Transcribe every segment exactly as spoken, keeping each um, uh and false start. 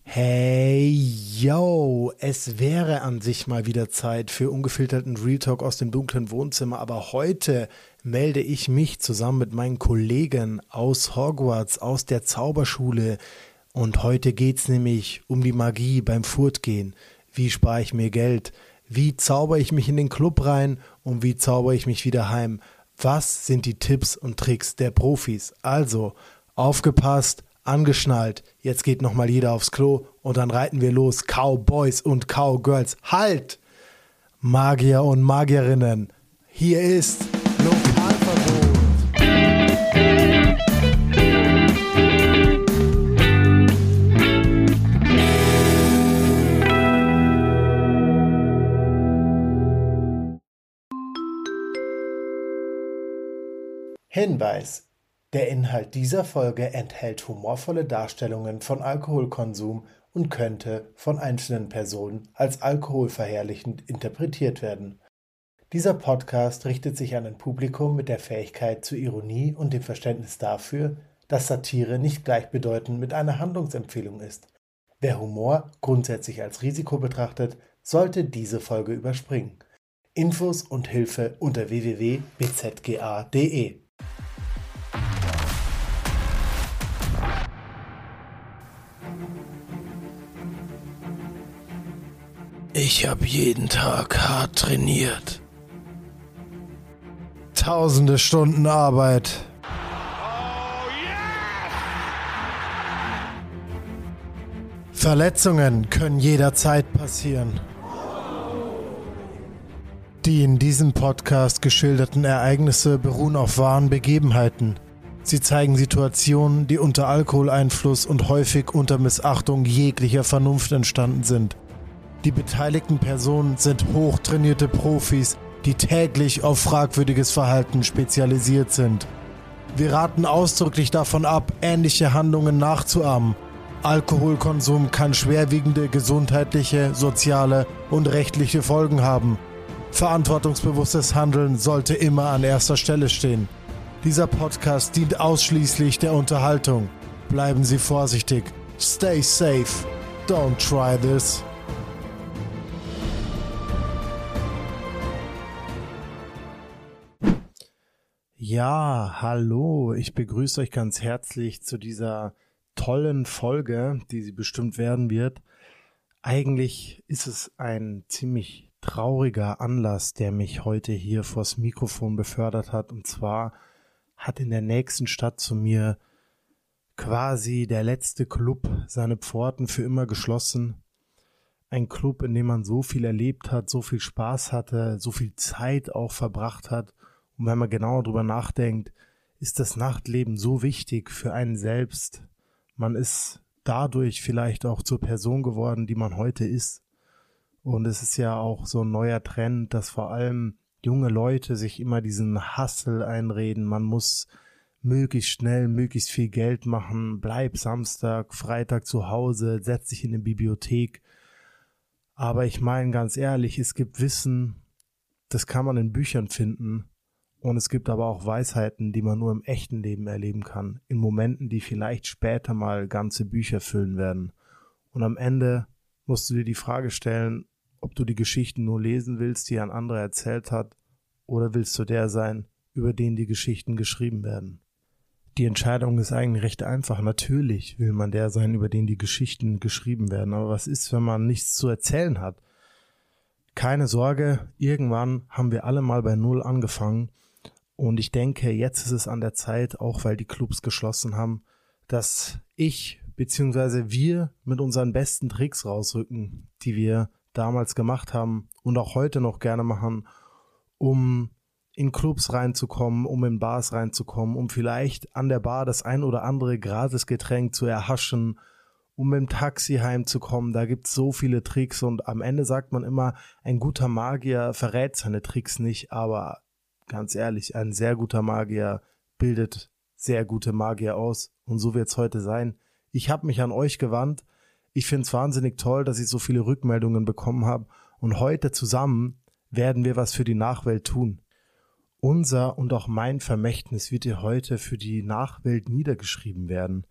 Hey, yo, es wäre an sich mal wieder Zeit für ungefilterten Real Talk aus dem dunklen Wohnzimmer, aber heute melde ich mich zusammen mit meinen Kollegen aus Hogwarts, aus der Zauberschule, und heute geht's nämlich um die Magie beim Furtgehen. Wie spare ich mir Geld? Wie zauber ich mich in den Club rein und wie zauber ich mich wieder heim? Was sind die Tipps und Tricks der Profis? Also, aufgepasst, angeschnallt, jetzt geht nochmal jeder aufs Klo und dann reiten wir los. Cowboys und Cowgirls, halt! Magier und Magierinnen, hier ist Lokalverbot. Hinweis: Der Inhalt dieser Folge enthält humorvolle Darstellungen von Alkoholkonsum und könnte von einzelnen Personen als alkoholverherrlichend interpretiert werden. Dieser Podcast richtet sich an ein Publikum mit der Fähigkeit zur Ironie und dem Verständnis dafür, dass Satire nicht gleichbedeutend mit einer Handlungsempfehlung ist. Wer Humor grundsätzlich als Risiko betrachtet, sollte diese Folge überspringen. Infos und Hilfe unter w w w punkt b z g a punkt d e. Ich habe jeden Tag hart trainiert. Tausende Stunden Arbeit. Oh, yes! Verletzungen können jederzeit passieren. Die in diesem Podcast geschilderten Ereignisse beruhen auf wahren Begebenheiten. Sie zeigen Situationen, die unter Alkoholeinfluss und häufig unter Missachtung jeglicher Vernunft entstanden sind. Die beteiligten Personen sind hochtrainierte Profis, die täglich auf fragwürdiges Verhalten spezialisiert sind. Wir raten ausdrücklich davon ab, ähnliche Handlungen nachzuahmen. Alkoholkonsum kann schwerwiegende gesundheitliche, soziale und rechtliche Folgen haben. Verantwortungsbewusstes Handeln sollte immer an erster Stelle stehen. Dieser Podcast dient ausschließlich der Unterhaltung. Bleiben Sie vorsichtig. Stay safe. Don't try this. Ja, hallo, ich begrüße euch ganz herzlich zu dieser tollen Folge, die sie bestimmt werden wird. Eigentlich ist es ein ziemlich trauriger Anlass, der mich heute hier vors Mikrofon befördert hat. Und zwar hat in der nächsten Stadt zu mir quasi der letzte Club seine Pforten für immer geschlossen. Ein Club, in dem man so viel erlebt hat, so viel Spaß hatte, so viel Zeit auch verbracht hat. Und wenn man genauer drüber nachdenkt, ist das Nachtleben so wichtig für einen selbst. Man ist dadurch vielleicht auch zur Person geworden, die man heute ist. Und es ist ja auch so ein neuer Trend, dass vor allem junge Leute sich immer diesen Hustle einreden. Man muss möglichst schnell, möglichst viel Geld machen. Bleib Samstag, Freitag zu Hause, setz dich in eine Bibliothek. Aber ich meine ganz ehrlich, es gibt Wissen, das kann man in Büchern finden. Und es gibt aber auch Weisheiten, die man nur im echten Leben erleben kann, in Momenten, die vielleicht später mal ganze Bücher füllen werden. Und am Ende musst du dir die Frage stellen, ob du die Geschichten nur lesen willst, die ein anderer erzählt hat, oder willst du der sein, über den die Geschichten geschrieben werden. Die Entscheidung ist eigentlich recht einfach. Natürlich will man der sein, über den die Geschichten geschrieben werden. Aber was ist, wenn man nichts zu erzählen hat? Keine Sorge, irgendwann haben wir alle mal bei Null angefangen. Und ich denke, jetzt ist es an der Zeit, auch weil die Clubs geschlossen haben, dass ich bzw. wir mit unseren besten Tricks rausrücken, die wir damals gemacht haben und auch heute noch gerne machen, um in Clubs reinzukommen, um in Bars reinzukommen, um vielleicht an der Bar das ein oder andere Gratisgetränk zu erhaschen, um mit dem Taxi heimzukommen. Da gibt es so viele Tricks und am Ende sagt man immer, ein guter Magier verrät seine Tricks nicht, aber ganz ehrlich, ein sehr guter Magier bildet sehr gute Magier aus und so wird es heute sein. Ich habe mich an euch gewandt. Ich finde es wahnsinnig toll, dass ich so viele Rückmeldungen bekommen habe und heute zusammen werden wir was für die Nachwelt tun. Unser und auch mein Vermächtnis wird hier heute für die Nachwelt niedergeschrieben werden.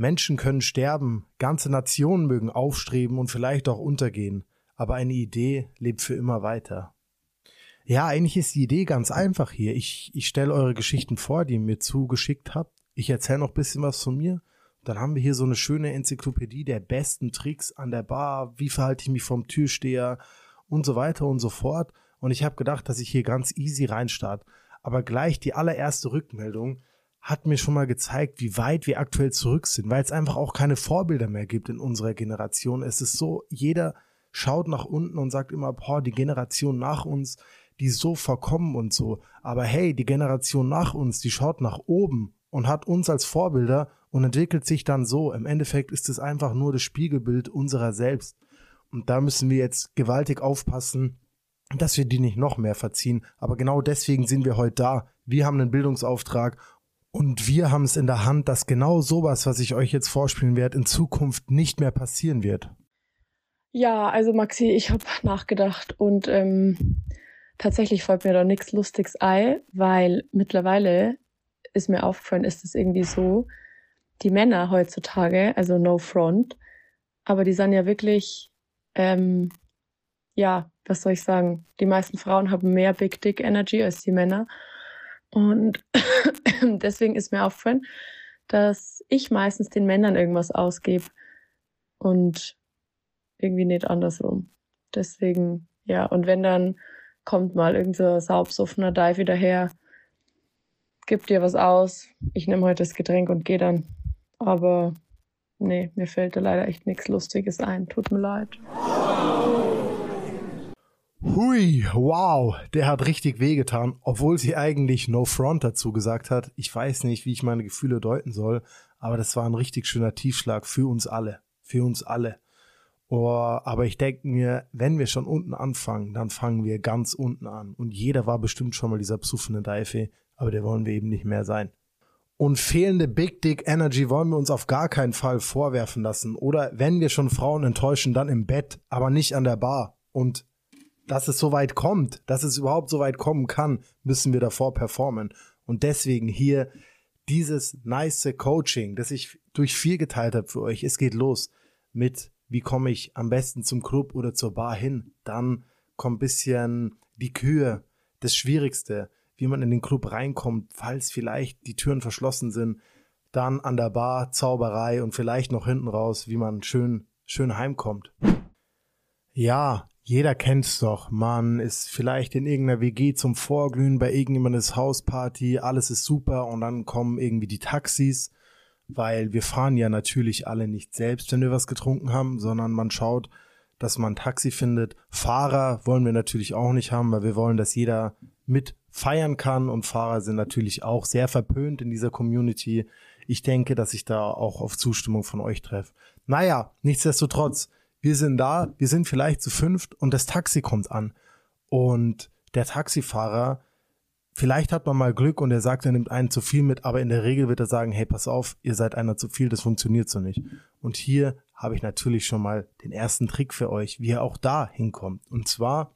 Menschen können sterben, ganze Nationen mögen aufstreben und vielleicht auch untergehen, aber eine Idee lebt für immer weiter. Ja, eigentlich ist die Idee ganz einfach hier. Ich, ich stelle eure Geschichten vor, die ihr mir zugeschickt habt. Ich erzähle noch ein bisschen was von mir. Dann haben wir hier so eine schöne Enzyklopädie der besten Tricks an der Bar. Wie verhalte ich mich vom Türsteher und so weiter und so fort. Und ich habe gedacht, dass ich hier ganz easy reinstarte. Aber gleich die allererste Rückmeldung hat mir schon mal gezeigt, wie weit wir aktuell zurück sind, weil es einfach auch keine Vorbilder mehr gibt in unserer Generation. Es ist so, jeder schaut nach unten und sagt immer, boah, die Generation nach uns, die ist so verkommen und so. Aber hey, die Generation nach uns, die schaut nach oben und hat uns als Vorbilder und entwickelt sich dann so. Im Endeffekt ist es einfach nur das Spiegelbild unserer selbst. Und da müssen wir jetzt gewaltig aufpassen, dass wir die nicht noch mehr verziehen. Aber genau deswegen sind wir heute da. Wir haben einen Bildungsauftrag und wir haben es in der Hand, dass genau sowas, was ich euch jetzt vorspielen werde, in Zukunft nicht mehr passieren wird. Ja, also Maxi, ich habe nachgedacht und ähm, tatsächlich fällt mir da nichts Lustiges ein, weil mittlerweile ist mir aufgefallen, ist es irgendwie so, die Männer heutzutage, also no front, aber die sind ja wirklich, ähm, ja, was soll ich sagen, die meisten Frauen haben mehr Big Dick Energy als die Männer und deswegen ist mir aufgefallen, dass ich meistens den Männern irgendwas ausgebe und irgendwie nicht andersrum. Deswegen, ja, und wenn dann kommt mal irgend so ein saubsoffener Dive daher, gibt dir was aus, ich nehme heute das Getränk und gehe dann. Aber nee, mir fällt da leider echt nichts Lustiges ein. Tut mir leid. Hui, wow, der hat richtig wehgetan, obwohl sie eigentlich No Front dazu gesagt hat. Ich weiß nicht, wie ich meine Gefühle deuten soll, aber das war ein richtig schöner Tiefschlag für uns alle, für uns alle. Oh, aber ich denke mir, wenn wir schon unten anfangen, dann fangen wir ganz unten an. Und jeder war bestimmt schon mal dieser psuffene Deife, aber der wollen wir eben nicht mehr sein. Und fehlende Big Dick Energy wollen wir uns auf gar keinen Fall vorwerfen lassen. Oder wenn wir schon Frauen enttäuschen, dann im Bett, aber nicht an der Bar. Und dass es so weit kommt, dass es überhaupt so weit kommen kann, müssen wir davor performen. Und deswegen hier dieses nice Coaching, das ich durch vier geteilt habe für euch. Es geht los mit, wie komme ich am besten zum Club oder zur Bar hin. Dann kommt ein bisschen die Kür, das Schwierigste, wie man in den Club reinkommt, falls vielleicht die Türen verschlossen sind. Dann an der Bar Zauberei und vielleicht noch hinten raus, wie man schön, schön heimkommt. Ja, jeder kennt's doch. Man ist vielleicht in irgendeiner W G zum Vorglühen, bei irgendjemandes Hausparty, alles ist super und dann kommen irgendwie die Taxis, weil wir fahren ja natürlich alle nicht selbst, wenn wir was getrunken haben, sondern man schaut, dass man ein Taxi findet. Fahrer wollen wir natürlich auch nicht haben, weil wir wollen, dass jeder mit feiern kann und Fahrer sind natürlich auch sehr verpönt in dieser Community. Ich denke, dass ich da auch auf Zustimmung von euch treffe. Naja, nichtsdestotrotz, wir sind da, wir sind vielleicht zu fünft und das Taxi kommt an. Und der Taxifahrer, vielleicht hat man mal Glück und er sagt, er nimmt einen zu viel mit, aber in der Regel wird er sagen, hey, pass auf, ihr seid einer zu viel, das funktioniert so nicht. Und hier habe ich natürlich schon mal den ersten Trick für euch, wie ihr auch da hinkommt. Und zwar,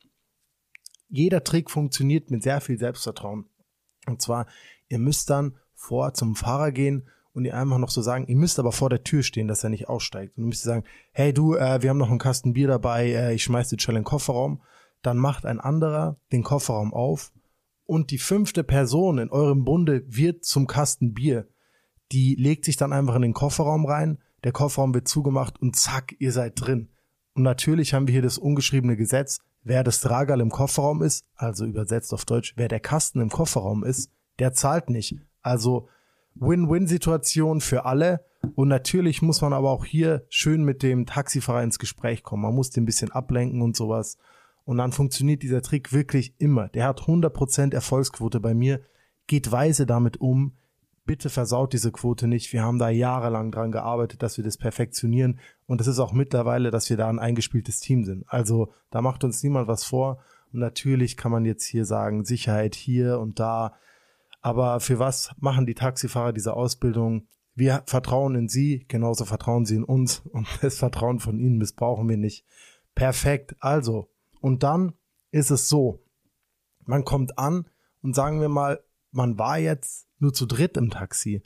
jeder Trick funktioniert mit sehr viel Selbstvertrauen. Und zwar, ihr müsst dann vor zum Fahrer gehen und ihr einfach noch so sagen, ihr müsst aber vor der Tür stehen, dass er nicht aussteigt. Und ihr müsst sagen, hey du, äh, wir haben noch einen Kasten Bier dabei, äh, ich schmeiß den schnell in den Kofferraum. Dann macht ein anderer den Kofferraum auf und die fünfte Person in eurem Bunde wird zum Kasten Bier. Die legt sich dann einfach in den Kofferraum rein, der Kofferraum wird zugemacht und zack, ihr seid drin. Und natürlich haben wir hier das ungeschriebene Gesetz, wer das Dragerl im Kofferraum ist, also übersetzt auf Deutsch, wer der Kasten im Kofferraum ist, der zahlt nicht. Also Win-Win-Situation für alle. Und natürlich muss man aber auch hier schön mit dem Taxifahrer ins Gespräch kommen. Man muss den ein bisschen ablenken und sowas. Und dann funktioniert dieser Trick wirklich immer. Der hat hundert Prozent Erfolgsquote bei mir. Geht weise damit um. Bitte versaut diese Quote nicht. Wir haben da jahrelang dran gearbeitet, dass wir das perfektionieren. Und es ist auch mittlerweile, dass wir da ein eingespieltes Team sind. Also da macht uns niemand was vor. Und natürlich kann man jetzt hier sagen, Sicherheit hier und da. Aber für was machen die Taxifahrer diese Ausbildung? Wir vertrauen in sie, genauso vertrauen sie in uns. Und das Vertrauen von ihnen missbrauchen wir nicht. Perfekt. Also, und dann ist es so, man kommt an und sagen wir mal, man war jetzt nur zu dritt im Taxi.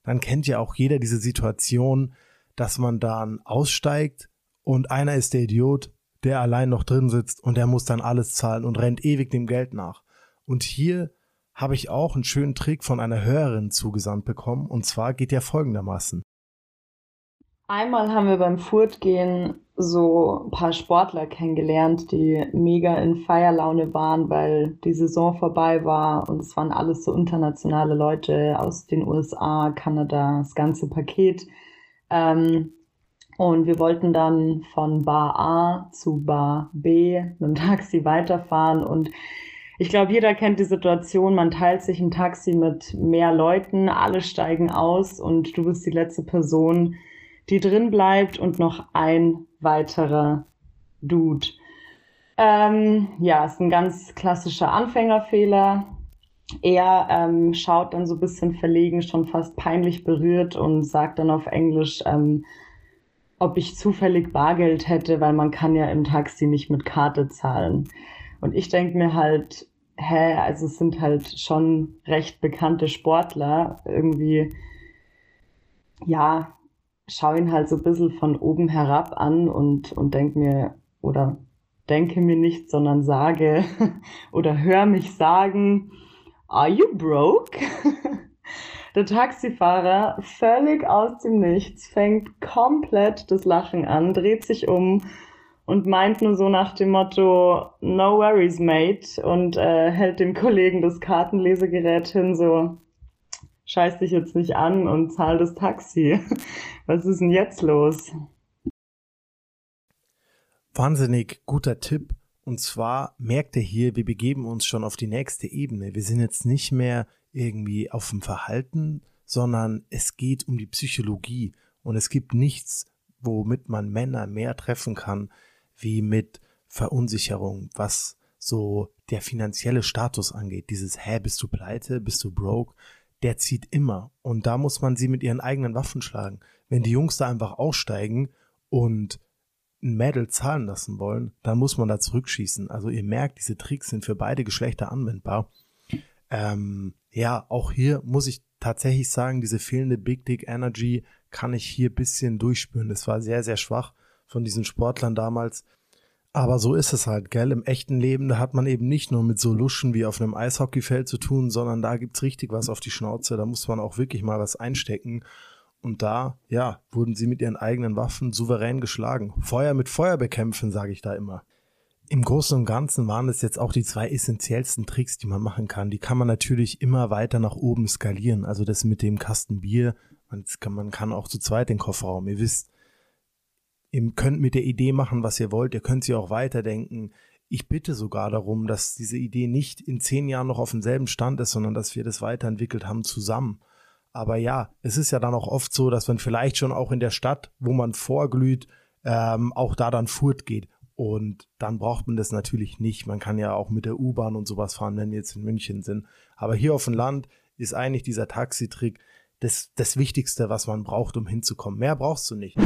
dann kennt ja auch jeder diese Situation, dass man dann aussteigt und einer ist der Idiot, der allein noch drin sitzt und der muss dann alles zahlen und rennt ewig dem Geld nach. Und hier habe ich auch einen schönen Trick von einer Hörerin zugesandt bekommen, und zwar geht der folgendermaßen. Einmal haben wir beim Furtgehen so ein paar Sportler kennengelernt, die mega in Feierlaune waren, weil die Saison vorbei war und es waren alles so internationale Leute aus den U S A, Kanada, das ganze Paket. Ähm, und wir wollten dann von Bar A zu Bar B mit dem Taxi weiterfahren und ich glaube, jeder kennt die Situation, man teilt sich ein Taxi mit mehr Leuten, alle steigen aus und du bist die letzte Person, die drin bleibt und noch ein weiterer Dude. Ähm, ja, ist ein ganz klassischer Anfängerfehler. Er ähm, schaut dann so ein bisschen verlegen, schon fast peinlich berührt und sagt dann auf Englisch, ähm, ob ich zufällig Bargeld hätte, weil man kann ja im Taxi nicht mit Karte zahlen. Und ich denke mir halt, hä, also es sind halt schon recht bekannte Sportler. Irgendwie, ja, schau ihn halt so ein bisschen von oben herab an und, und denk mir, oder denke mir nicht, sondern sage, oder hör mich sagen, are you broke? Der Taxifahrer, völlig aus dem Nichts, fängt komplett das Lachen an, dreht sich um und meint nur so nach dem Motto, no worries, mate, und äh, hält dem Kollegen das Kartenlesegerät hin, so, scheiß dich jetzt nicht an und zahl das Taxi. Was ist denn jetzt los? Wahnsinnig guter Tipp. Und zwar merkt ihr hier, wir begeben uns schon auf die nächste Ebene. Wir sind jetzt nicht mehr irgendwie auf dem Verhalten, sondern es geht um die Psychologie. Und es gibt nichts, womit man Männer mehr treffen kann, wie mit Verunsicherung, was so der finanzielle Status angeht. Dieses, hä, bist du pleite, bist du broke? Der zieht immer. Und da muss man sie mit ihren eigenen Waffen schlagen. Wenn die Jungs da einfach aussteigen und ein Mädel zahlen lassen wollen, dann muss man da zurückschießen. Also ihr merkt, diese Tricks sind für beide Geschlechter anwendbar. Ähm, ja, auch hier muss ich tatsächlich sagen, diese fehlende Big Dick Energy kann ich hier ein bisschen durchspüren. Das war sehr, sehr schwach von diesen Sportlern damals. Aber so ist es halt, gell? Im echten Leben, da hat man eben nicht nur mit so Luschen wie auf einem Eishockeyfeld zu tun, sondern da gibt's richtig was auf die Schnauze. Da muss man auch wirklich mal was einstecken. Und da, ja, wurden sie mit ihren eigenen Waffen souverän geschlagen. Feuer mit Feuer bekämpfen, sage ich da immer. Im Großen und Ganzen waren es jetzt auch die zwei essentiellsten Tricks, die man machen kann. Die kann man natürlich immer weiter nach oben skalieren. Also das mit dem Kasten Bier, man kann, man kann auch zu zweit den Kofferraum. Ihr wisst, ihr könnt mit der Idee machen, was ihr wollt. Ihr könnt sie auch weiterdenken. Ich bitte sogar darum, dass diese Idee nicht in zehn Jahren noch auf demselben Stand ist, sondern dass wir das weiterentwickelt haben zusammen. Aber ja, es ist ja dann auch oft so, dass man vielleicht schon auch in der Stadt, wo man vorglüht, ähm, auch da dann Furt geht. Und dann braucht man das natürlich nicht. Man kann ja auch mit der U-Bahn und sowas fahren, wenn wir jetzt in München sind. Aber hier auf dem Land ist eigentlich dieser Taxitrick das, das Wichtigste, was man braucht, um hinzukommen. Mehr brauchst du nicht.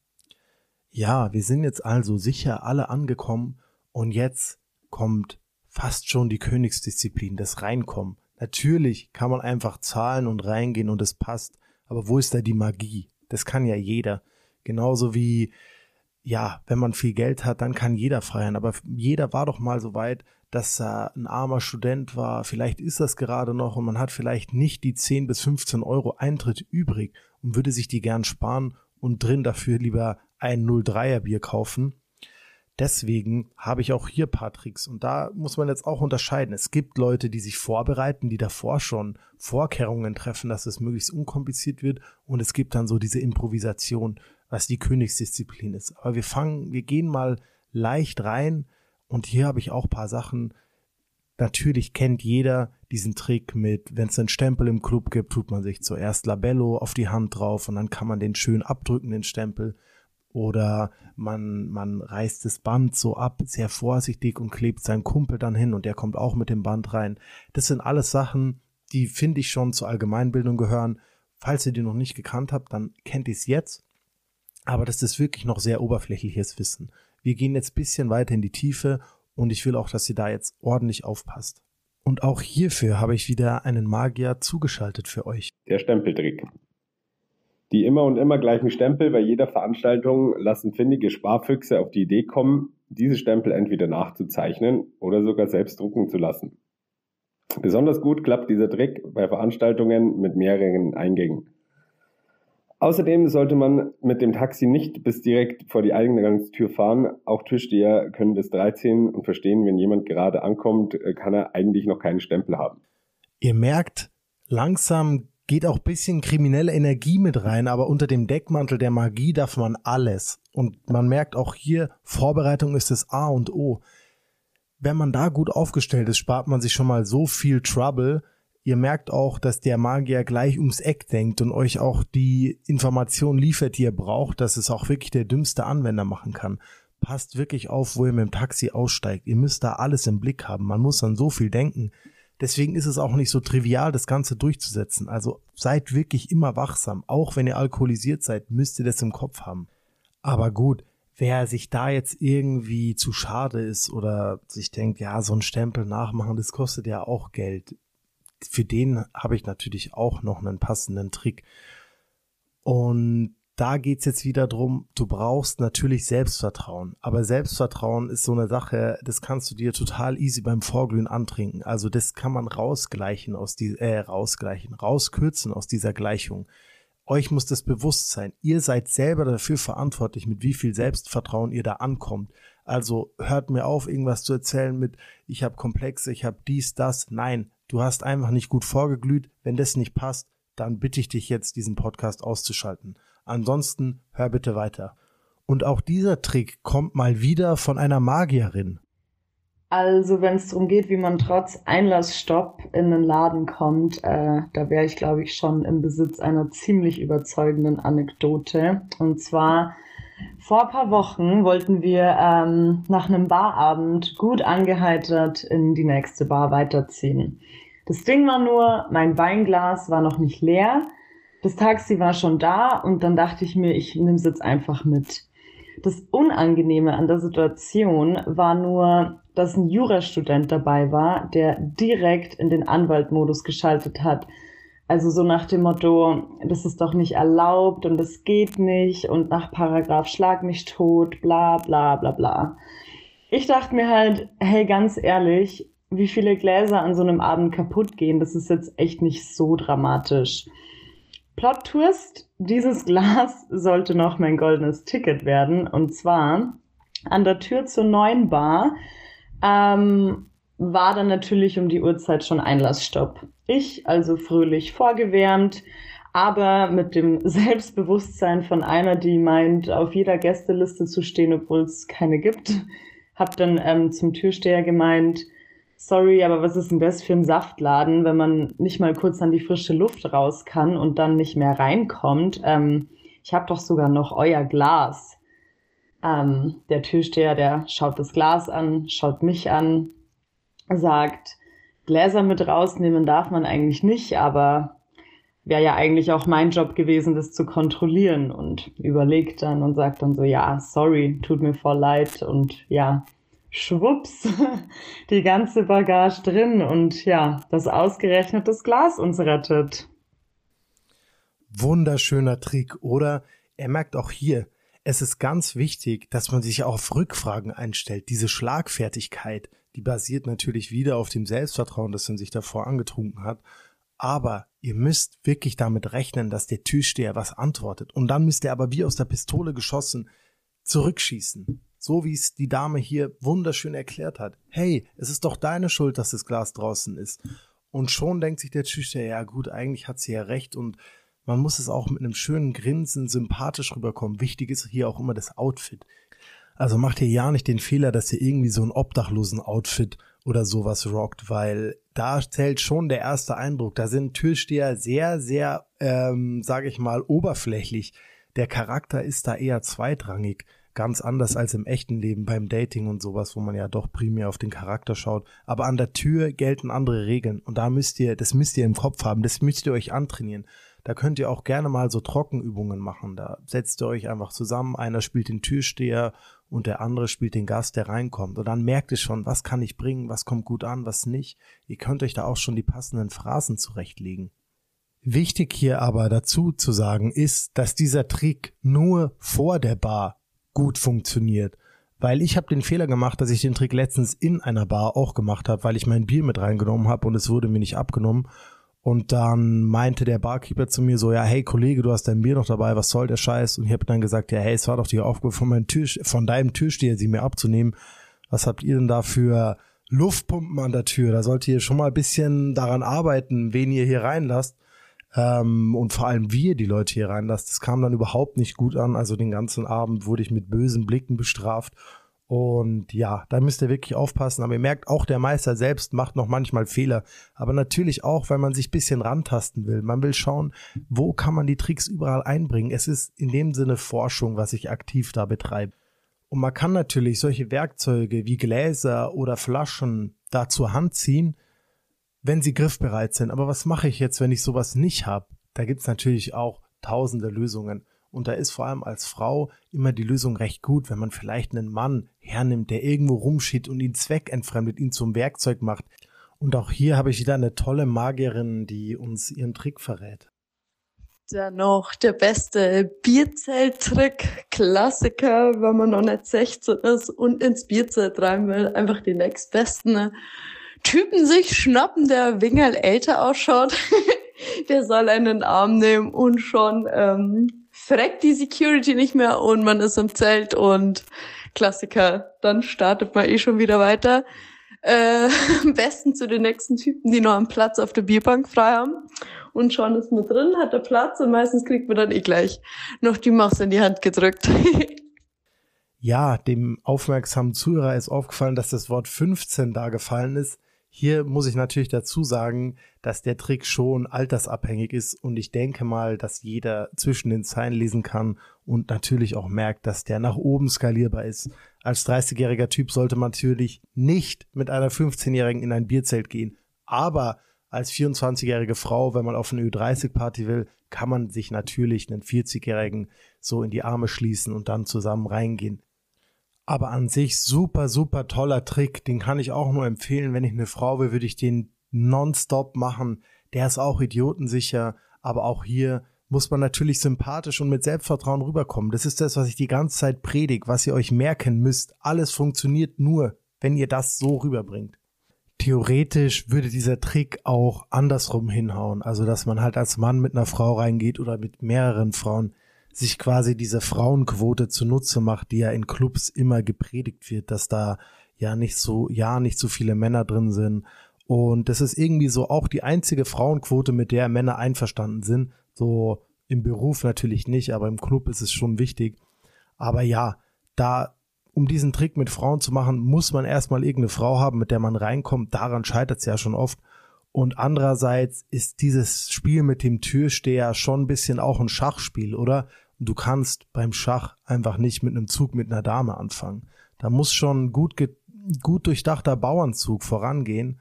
Ja, wir sind jetzt also sicher alle angekommen und jetzt kommt fast schon die Königsdisziplin, das Reinkommen. Natürlich kann man einfach zahlen und reingehen und es passt, aber wo ist da die Magie? Das kann ja jeder. Genauso wie, ja, wenn man viel Geld hat, dann kann jeder feiern, aber jeder war doch mal so weit, dass er ein armer Student war, vielleicht ist das gerade noch und man hat vielleicht nicht die zehn bis fünfzehn Euro Eintritt übrig und würde sich die gern sparen und drin dafür lieber ein null Komma dreier Bier kaufen. Deswegen habe ich auch hier ein paar Tricks und da muss man jetzt auch unterscheiden. Es gibt Leute, die sich vorbereiten, die davor schon Vorkehrungen treffen, dass es möglichst unkompliziert wird und es gibt dann so diese Improvisation, was die Königsdisziplin ist. Aber wir fangen, wir gehen mal leicht rein und hier habe ich auch ein paar Sachen. Natürlich kennt jeder diesen Trick mit, wenn es einen Stempel im Club gibt, tut man sich zuerst Labello auf die Hand drauf und dann kann man den schön abdrücken, den Stempel. Oder man, man reißt das Band so ab, sehr vorsichtig und klebt seinen Kumpel dann hin und der kommt auch mit dem Band rein. Das sind alles Sachen, die finde ich schon zur Allgemeinbildung gehören. Falls ihr die noch nicht gekannt habt, dann kennt ihr es jetzt. Aber das ist wirklich noch sehr oberflächliches Wissen. Wir gehen jetzt ein bisschen weiter in die Tiefe und ich will auch, dass ihr da jetzt ordentlich aufpasst. Und auch hierfür habe ich wieder einen Magier zugeschaltet für euch. Der Stempeltrick. Die immer und immer gleichen Stempel bei jeder Veranstaltung lassen findige Sparfüchse auf die Idee kommen, diese Stempel entweder nachzuzeichnen oder sogar selbst drucken zu lassen. Besonders gut klappt dieser Trick bei Veranstaltungen mit mehreren Eingängen. Außerdem sollte man mit dem Taxi nicht bis direkt vor die Eingangstür fahren. Auch Türsteher können das dreiziehen und verstehen, wenn jemand gerade ankommt, kann er eigentlich noch keinen Stempel haben. Ihr merkt, langsam geht auch ein bisschen kriminelle Energie mit rein, aber unter dem Deckmantel der Magie darf man alles. Und man merkt auch hier, Vorbereitung ist das A und O. Wenn man da gut aufgestellt ist, spart man sich schon mal so viel Trouble. Ihr merkt auch, dass der Magier gleich ums Eck denkt und euch auch die Informationen liefert, die ihr braucht, dass es auch wirklich der dümmste Anwender machen kann. Passt wirklich auf, wo ihr mit dem Taxi aussteigt. Ihr müsst da alles im Blick haben. Man muss an so viel denken. Deswegen ist es auch nicht so trivial, das Ganze durchzusetzen. Also seid wirklich immer wachsam. Auch wenn ihr alkoholisiert seid, müsst ihr das im Kopf haben. Aber gut, wer sich da jetzt irgendwie zu schade ist oder sich denkt, ja, so ein Stempel nachmachen, das kostet ja auch Geld. Für den habe ich natürlich auch noch einen passenden Trick. Und da geht's jetzt wieder drum, du brauchst natürlich Selbstvertrauen. Aber Selbstvertrauen ist so eine Sache, das kannst du dir total easy beim Vorglühen antrinken. Also das kann man rausgleichen aus die, äh, rausgleichen, rauskürzen aus dieser Gleichung. Euch muss das bewusst sein. Ihr seid selber dafür verantwortlich, mit wie viel Selbstvertrauen ihr da ankommt. Also hört mir auf, irgendwas zu erzählen mit, ich habe Komplexe, ich habe dies, das. Nein, du hast einfach nicht gut vorgeglüht. Wenn das nicht passt, dann bitte ich dich jetzt, diesen Podcast auszuschalten. Ansonsten hör bitte weiter. Und auch dieser Trick kommt mal wieder von einer Magierin. Also wenn es darum geht, wie man trotz Einlassstopp in einen Laden kommt, äh, da wäre ich, glaube ich, schon im Besitz einer ziemlich überzeugenden Anekdote. Und zwar, vor ein paar Wochen wollten wir ähm, nach einem Barabend gut angeheitert in die nächste Bar weiterziehen. Das Ding war nur, mein Weinglas war noch nicht leer. Das Taxi war schon da und dann dachte ich mir, ich nehme es jetzt einfach mit. Das Unangenehme an der Situation war nur, dass ein Jurastudent dabei war, der direkt in den Anwaltmodus geschaltet hat. Also so nach dem Motto, das ist doch nicht erlaubt und das geht nicht und nach Paragraph Schlag mich tot, bla bla bla bla. Ich dachte mir halt, hey, ganz ehrlich, wie viele Gläser an so einem Abend kaputt gehen, das ist jetzt echt nicht so dramatisch. Plot-Twist, dieses Glas sollte noch mein goldenes Ticket werden. Und zwar an der Tür zur neuen Bar ähm, war dann natürlich um die Uhrzeit schon Einlassstopp. Ich also fröhlich vorgewärmt, aber mit dem Selbstbewusstsein von einer, die meint, auf jeder Gästeliste zu stehen, obwohl es keine gibt. Hab dann ähm, zum Türsteher gemeint, sorry, aber was ist denn das für ein Saftladen, wenn man nicht mal kurz an die frische Luft raus kann und dann nicht mehr reinkommt? Ähm, ich habe doch sogar noch euer Glas. Ähm, der Türsteher, der schaut das Glas an, schaut mich an, sagt, Gläser mit rausnehmen darf man eigentlich nicht, aber wäre ja eigentlich auch mein Job gewesen, das zu kontrollieren, und überlegt dann und sagt dann so, ja, sorry, tut mir voll leid, und ja, schwupps, die ganze Bagage drin und ja, das ausgerechnet das Glas uns rettet. Wunderschöner Trick, oder? Er merkt auch hier, es ist ganz wichtig, dass man sich auf Rückfragen einstellt. Diese Schlagfertigkeit, die basiert natürlich wieder auf dem Selbstvertrauen, das man sich davor angetrunken hat. Aber ihr müsst wirklich damit rechnen, dass der Türsteher was antwortet. Und dann müsst ihr aber wie aus der Pistole geschossen zurückschießen. So wie es die Dame hier wunderschön erklärt hat. Hey, es ist doch deine Schuld, dass das Glas draußen ist. Und schon denkt sich der Türsteher, ja gut, eigentlich hat sie ja recht, und man muss es auch mit einem schönen Grinsen sympathisch rüberkommen. Wichtig ist hier auch immer das Outfit. Also macht ihr ja nicht den Fehler, dass ihr irgendwie so ein Obdachlosen-Outfit oder sowas rockt, weil da zählt schon der erste Eindruck. Da sind Türsteher sehr, sehr, ähm, sage ich mal, oberflächlich. Der Charakter ist da eher zweitrangig. Ganz anders als im echten Leben beim Dating und sowas, wo man ja doch primär auf den Charakter schaut. Aber an der Tür gelten andere Regeln. Und da müsst ihr, das müsst ihr im Kopf haben, das müsst ihr euch antrainieren. Da könnt ihr auch gerne mal so Trockenübungen machen. Da setzt ihr euch einfach zusammen, einer spielt den Türsteher und der andere spielt den Gast, der reinkommt. Und dann merkt ihr schon, was kann ich bringen, was kommt gut an, was nicht. Ihr könnt euch da auch schon die passenden Phrasen zurechtlegen. Wichtig hier aber dazu zu sagen ist, dass dieser Trick nur vor der Bar gut funktioniert. Weil ich habe den Fehler gemacht, dass ich den Trick letztens in einer Bar auch gemacht habe, weil ich mein Bier mit reingenommen habe und es wurde mir nicht abgenommen. Und dann meinte der Barkeeper zu mir so, ja, hey Kollege, du hast dein Bier noch dabei, was soll der Scheiß? Und ich habe dann gesagt, ja, hey, es war doch die Aufgabe von meinem Tisch, von deinem Türsteher, sie mir abzunehmen. Was habt ihr denn da für Luftpumpen an der Tür? Da solltet ihr schon mal ein bisschen daran arbeiten, wen ihr hier reinlasst. Ähm, und vor allem, wie ihr die Leute hier reinlasst. Das kam dann überhaupt nicht gut an. Also den ganzen Abend wurde ich mit bösen Blicken bestraft. Und ja, da müsst ihr wirklich aufpassen. Aber ihr merkt, auch der Meister selbst macht noch manchmal Fehler. Aber natürlich auch, weil man sich ein bisschen rantasten will. Man will schauen, wo kann man die Tricks überall einbringen. Es ist in dem Sinne Forschung, was ich aktiv da betreibe. Und man kann natürlich solche Werkzeuge wie Gläser oder Flaschen da zur Hand ziehen, wenn sie griffbereit sind. Aber was mache ich jetzt, wenn ich sowas nicht habe? Da gibt es natürlich auch tausende Lösungen. Und da ist vor allem als Frau immer die Lösung recht gut, wenn man vielleicht einen Mann hernimmt, der irgendwo rumsteht und ihn zweckentfremdet, ihn zum Werkzeug macht. Und auch hier habe ich wieder eine tolle Magierin, die uns ihren Trick verrät. Dann noch der beste Bierzelt-Trick, Klassiker, wenn man noch nicht sechzehn ist und ins Bierzelt rein will. Einfach die nächstbesten Typen sich schnappen, der Wingerl älter ausschaut. Der soll einen in den Arm nehmen und schon ähm, freckt die Security nicht mehr und man ist im Zelt und Klassiker, dann startet man eh schon wieder weiter. Äh, am besten zu den nächsten Typen, die noch einen Platz auf der Bierbank frei haben. Und schon ist man drin, hat er Platz und meistens kriegt man dann eh gleich noch die Maus in die Hand gedrückt. Ja, dem aufmerksamen Zuhörer ist aufgefallen, dass das Wort fünfzehn da gefallen ist. Hier muss ich natürlich dazu sagen, dass der Trick schon altersabhängig ist und ich denke mal, dass jeder zwischen den Zeilen lesen kann und natürlich auch merkt, dass der nach oben skalierbar ist. Als dreißigjähriger Typ sollte man natürlich nicht mit einer fünfzehnjährigen in ein Bierzelt gehen, aber als vierundzwanzigjährige Frau, wenn man auf eine Ü dreißig Party will, kann man sich natürlich einen vierzigjährigen so in die Arme schließen und dann zusammen reingehen. Aber an sich super, super toller Trick, den kann ich auch nur empfehlen. Wenn ich eine Frau will, würde ich den nonstop machen. Der ist auch idiotensicher, aber auch hier muss man natürlich sympathisch und mit Selbstvertrauen rüberkommen. Das ist das, was ich die ganze Zeit predige, was ihr euch merken müsst. Alles funktioniert nur, wenn ihr das so rüberbringt. Theoretisch würde dieser Trick auch andersrum hinhauen. Also, dass man halt als Mann mit einer Frau reingeht oder mit mehreren Frauen, sich quasi diese Frauenquote zunutze macht, die ja in Clubs immer gepredigt wird, dass da ja nicht so, ja nicht so viele Männer drin sind. Und das ist irgendwie so auch die einzige Frauenquote, mit der Männer einverstanden sind. So im Beruf natürlich nicht, aber im Club ist es schon wichtig. Aber ja, da, um diesen Trick mit Frauen zu machen, muss man erstmal irgendeine Frau haben, mit der man reinkommt. Daran scheitert es ja schon oft. Und andererseits ist dieses Spiel mit dem Türsteher schon ein bisschen auch ein Schachspiel, oder? Du kannst beim Schach einfach nicht mit einem Zug mit einer Dame anfangen. Da muss schon gut, ge- gut durchdachter Bauernzug vorangehen.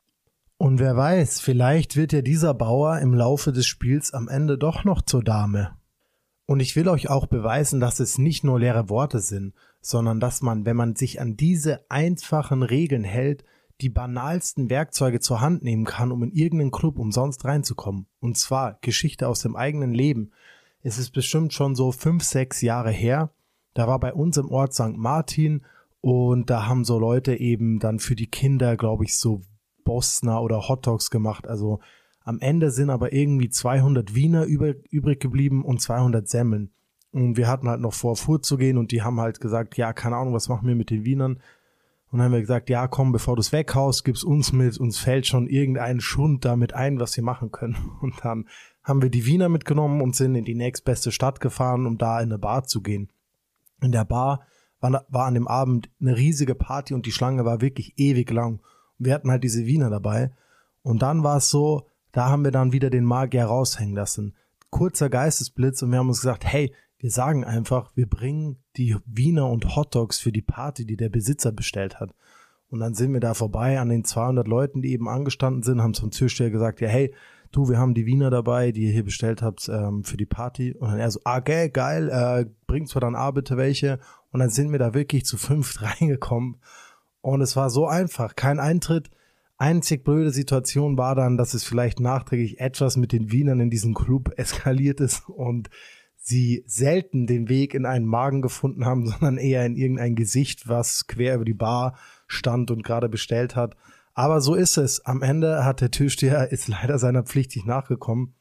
Und wer weiß, vielleicht wird ja dieser Bauer im Laufe des Spiels am Ende doch noch zur Dame. Und ich will euch auch beweisen, dass es nicht nur leere Worte sind, sondern dass man, wenn man sich an diese einfachen Regeln hält, die banalsten Werkzeuge zur Hand nehmen kann, um in irgendeinen Club umsonst reinzukommen. Und zwar Geschichte aus dem eigenen Leben. Es ist bestimmt schon so fünf, sechs Jahre her. Da war bei uns im Ort Sankt Martin und da haben so Leute eben dann für die Kinder, glaube ich, so Bosner oder Hotdogs gemacht. Also am Ende sind aber irgendwie zweihundert Wiener über, übrig geblieben und zweihundert Semmeln. Und wir hatten halt noch vor, vorzugehen und die haben halt gesagt, ja, keine Ahnung, was machen wir mit den Wienern? Und dann haben wir gesagt, ja, komm, bevor du es weghaust, gib's uns mit, uns fällt schon irgendein Schund damit ein, was wir machen können. Und dann haben wir die Wiener mitgenommen und sind in die nächstbeste Stadt gefahren, um da in eine Bar zu gehen. In der Bar war, war an dem Abend eine riesige Party und die Schlange war wirklich ewig lang. Und wir hatten halt diese Wiener dabei. Und dann war es so, da haben wir dann wieder den Magier raushängen lassen. Kurzer Geistesblitz und wir haben uns gesagt, hey, wir sagen einfach, wir bringen die Wiener und Hotdogs für die Party, die der Besitzer bestellt hat. Und dann sind wir da vorbei an den zweihundert Leuten, die eben angestanden sind, haben zum Türsteher gesagt, ja, hey, du, wir haben die Wiener dabei, die ihr hier bestellt habt ähm, für die Party. Und dann er so, ah, okay, geil, äh, bringst du dann ah, bitte welche. Und dann sind wir da wirklich zu fünft reingekommen. Und es war so einfach, kein Eintritt, Einzig blöde Situation war dann, dass es vielleicht nachträglich etwas mit den Wienern in diesem Club eskaliert ist und sie selten den Weg in einen Magen gefunden haben, sondern eher in irgendein Gesicht, was quer über die Bar stand und gerade bestellt hat. Aber so ist es. Am Ende hat der Türsteher, ist leider seiner Pflicht nicht nachgekommen,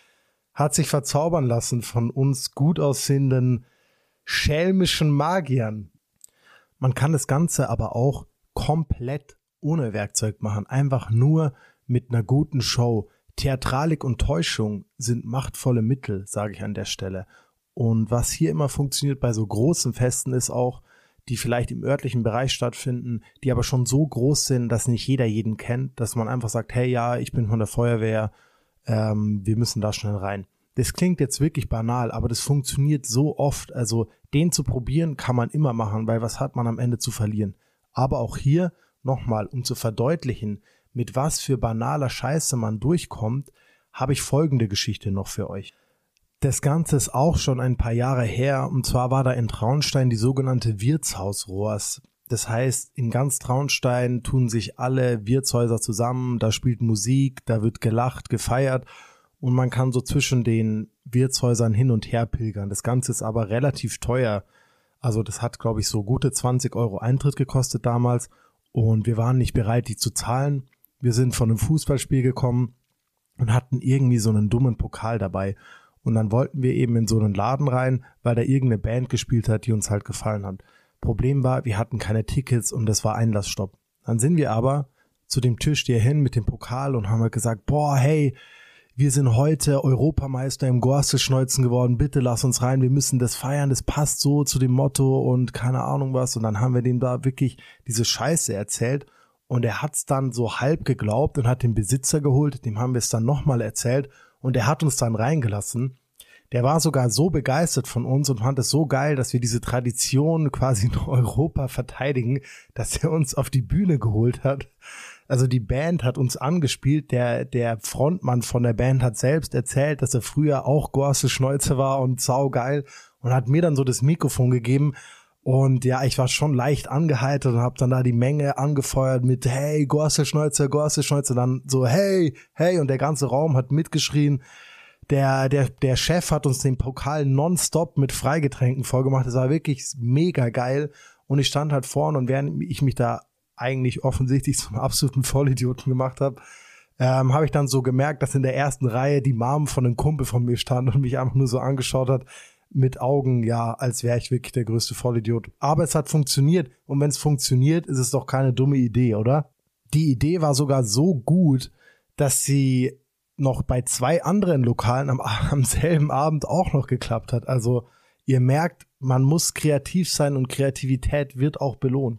hat sich verzaubern lassen von uns gut aussehenden schelmischen Magiern. Man kann das Ganze aber auch komplett ohne Werkzeug machen, einfach nur mit einer guten Show. Theatralik und Täuschung sind machtvolle Mittel, sage ich an der Stelle. Und was hier immer funktioniert bei so großen Festen ist auch, die vielleicht im örtlichen Bereich stattfinden, die aber schon so groß sind, dass nicht jeder jeden kennt, dass man einfach sagt, hey, ja, ich bin von der Feuerwehr, ähm, wir müssen da schnell rein. Das klingt jetzt wirklich banal, aber das funktioniert so oft. Also den zu probieren kann man immer machen, weil was hat man am Ende zu verlieren? Aber auch hier nochmal, um zu verdeutlichen, mit was für banaler Scheiße man durchkommt, habe ich folgende Geschichte noch für euch. Das Ganze ist auch schon ein paar Jahre her, und zwar war da in Traunstein die sogenannte Wirtshausrohrs. Das heißt, in ganz Traunstein tun sich alle Wirtshäuser zusammen, da spielt Musik, da wird gelacht, gefeiert und man kann so zwischen den Wirtshäusern hin und her pilgern. Das Ganze ist aber relativ teuer. Also das hat, glaube ich, so gute zwanzig Euro Eintritt gekostet damals und wir waren nicht bereit, die zu zahlen. Wir sind von einem Fußballspiel gekommen und hatten irgendwie so einen dummen Pokal dabei. Und dann wollten wir eben in so einen Laden rein, weil da irgendeine Band gespielt hat, die uns halt gefallen hat. Problem war, wir hatten keine Tickets und das war Einlassstopp. Dann sind wir aber zu dem Türsteher hin mit dem Pokal und haben halt gesagt, boah, hey, wir sind heute Europameister im Gorstelschneuzen geworden, bitte lass uns rein, wir müssen das feiern, das passt so zu dem Motto und keine Ahnung was. Und dann haben wir dem da wirklich diese Scheiße erzählt und er hat's dann so halb geglaubt und hat den Besitzer geholt, dem haben wir es dann nochmal erzählt und er hat uns dann reingelassen. Der war sogar so begeistert von uns und fand es so geil, dass wir diese Tradition quasi in Europa verteidigen, dass er uns auf die Bühne geholt hat. Also die Band hat uns angespielt, der der Frontmann von der Band hat selbst erzählt, dass er früher auch Gorstelschneuze war und saugeil und hat mir dann so das Mikrofon gegeben und ja, ich war schon leicht angeheitert und habe dann da die Menge angefeuert mit hey, Gorstelschneuze, Gorstelschneuze, dann so hey, hey und der ganze Raum hat mitgeschrien. Der, der, der Chef hat uns den Pokal nonstop mit Freigetränken vollgemacht. Das war wirklich mega geil. Und ich stand halt vorne und während ich mich da eigentlich offensichtlich zum absoluten Vollidioten gemacht habe, ähm, habe ich dann so gemerkt, dass in der ersten Reihe die Mom von einem Kumpel von mir stand und mich einfach nur so angeschaut hat mit Augen, ja, als wäre ich wirklich der größte Vollidiot. Aber es hat funktioniert. Und wenn es funktioniert, ist es doch keine dumme Idee, oder? Die Idee war sogar so gut, dass sie noch bei zwei anderen Lokalen am, am selben Abend auch noch geklappt hat. Also ihr merkt, man muss kreativ sein und Kreativität wird auch belohnt.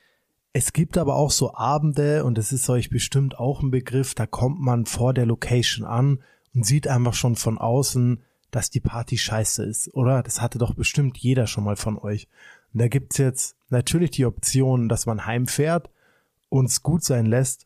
Es gibt aber auch so Abende, und das ist euch bestimmt auch ein Begriff, da kommt man vor der Location an und sieht einfach schon von außen, dass die Party scheiße ist, oder? Das hatte doch bestimmt jeder schon mal von euch. Und da gibt's jetzt natürlich die Option, dass man heimfährt und es gut sein lässt,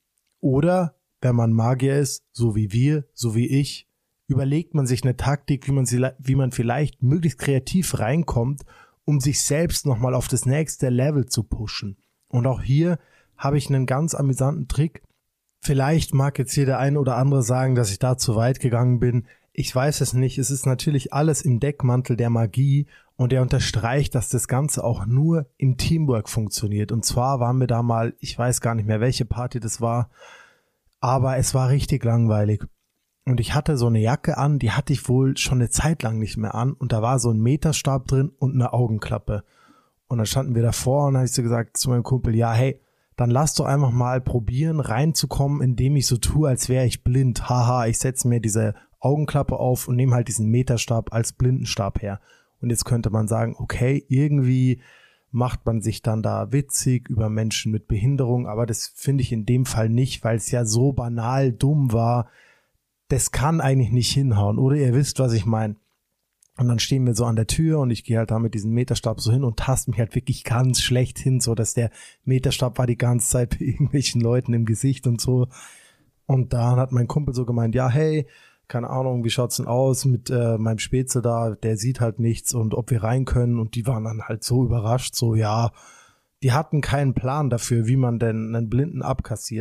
oder wenn man Magier ist, so wie wir, so wie ich, überlegt man sich eine Taktik, wie man, sie, wie man vielleicht möglichst kreativ reinkommt, um sich selbst nochmal auf das nächste Level zu pushen. Und auch hier habe ich einen ganz amüsanten Trick. Vielleicht mag jetzt hier der eine oder andere sagen, dass ich da zu weit gegangen bin. Ich weiß es nicht. Es ist natürlich alles im Deckmantel der Magie und er unterstreicht, dass das Ganze auch nur im Teamwork funktioniert. Und zwar waren wir da mal, ich weiß gar nicht mehr, welche Party das war, aber es war richtig langweilig. Und ich hatte so eine Jacke an, die hatte ich wohl schon eine Zeit lang nicht mehr an und da war so ein Meterstab drin und eine Augenklappe. Und dann standen wir davor und dann habe ich so gesagt zu meinem Kumpel, ja hey, dann lass doch einfach mal probieren reinzukommen, indem ich so tue, als wäre ich blind. Haha, ich setze mir diese Augenklappe auf und nehme halt diesen Meterstab als Blindenstab her. Und jetzt könnte man sagen, okay, irgendwie macht man sich dann da witzig über Menschen mit Behinderung, aber das finde ich in dem Fall nicht, weil es ja so banal dumm war. Das kann eigentlich nicht hinhauen, oder? Ihr wisst, was ich meine. Und dann stehen wir so an der Tür und ich gehe halt da mit diesem Meterstab so hin und taste mich halt wirklich ganz schlecht hin, so dass der Meterstab war die ganze Zeit bei irgendwelchen Leuten im Gesicht und so. Und dann hat mein Kumpel so gemeint, ja hey, keine Ahnung, wie schaut's denn aus mit äh, meinem Spätzle da, der sieht halt nichts und ob wir rein können. Und die waren dann halt so überrascht, so ja, die hatten keinen Plan dafür, wie man denn einen Blinden abkassiert.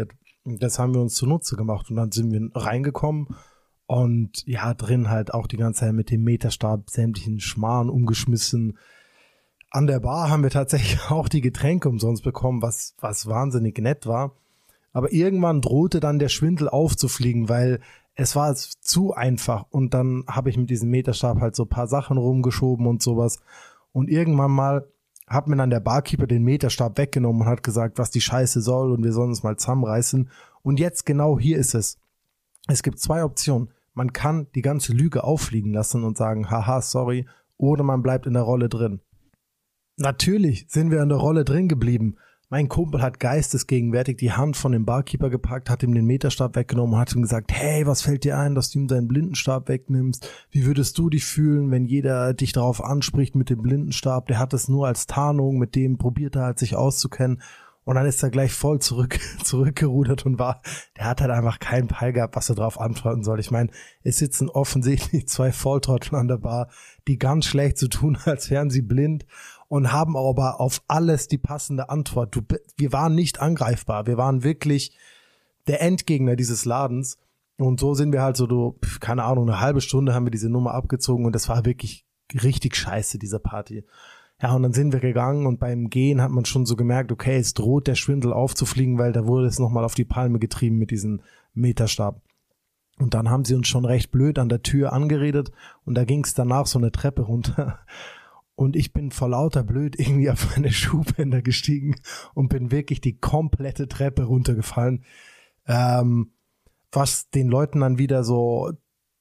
Das haben wir uns zunutze gemacht und dann sind wir reingekommen und ja, drin halt auch die ganze Zeit mit dem Meterstab sämtlichen Schmarrn umgeschmissen. An der Bar haben wir tatsächlich auch die Getränke umsonst bekommen, was, was wahnsinnig nett war. Aber irgendwann drohte dann der Schwindel aufzufliegen, weil es war zu einfach und dann habe ich mit diesem Meterstab halt so ein paar Sachen rumgeschoben und sowas und irgendwann mal hat mir dann der Barkeeper den Meterstab weggenommen und hat gesagt, was die Scheiße soll und wir sollen uns mal zusammenreißen. Und jetzt genau hier ist es. Es gibt zwei Optionen. Man kann die ganze Lüge auffliegen lassen und sagen, haha, sorry, oder man bleibt in der Rolle drin. Natürlich sind wir in der Rolle drin geblieben. Mein Kumpel hat geistesgegenwärtig die Hand von dem Barkeeper gepackt, hat ihm den Meterstab weggenommen und hat ihm gesagt, hey, was fällt dir ein, dass du ihm seinen Blindenstab wegnimmst? Wie würdest du dich fühlen, wenn jeder dich darauf anspricht mit dem Blindenstab? Der hat es nur als Tarnung, mit dem probiert er halt sich auszukennen. Und dann ist er gleich voll zurück, zurückgerudert und war, der hat halt einfach keinen Peil gehabt, was er darauf antworten soll. Ich meine, es sitzen offensichtlich zwei Volltrottel an der Bar, die ganz schlecht so tun, als wären sie blind und haben aber auf alles die passende Antwort. Du, wir waren nicht angreifbar, wir waren wirklich der Endgegner dieses Ladens und so sind wir halt so, du, keine Ahnung, eine halbe Stunde haben wir diese Nummer abgezogen und das war wirklich richtig scheiße, diese Party. Ja, und dann sind wir gegangen und beim Gehen hat man schon so gemerkt, okay, es droht der Schwindel aufzufliegen, weil da wurde es nochmal auf die Palme getrieben mit diesem Meterstab. Und dann haben sie uns schon recht blöd an der Tür angeredet und da ging es danach so eine Treppe runter. Und ich bin vor lauter blöd irgendwie auf meine Schuhbänder gestiegen und bin wirklich die komplette Treppe runtergefallen. Ähm, was den Leuten dann wieder so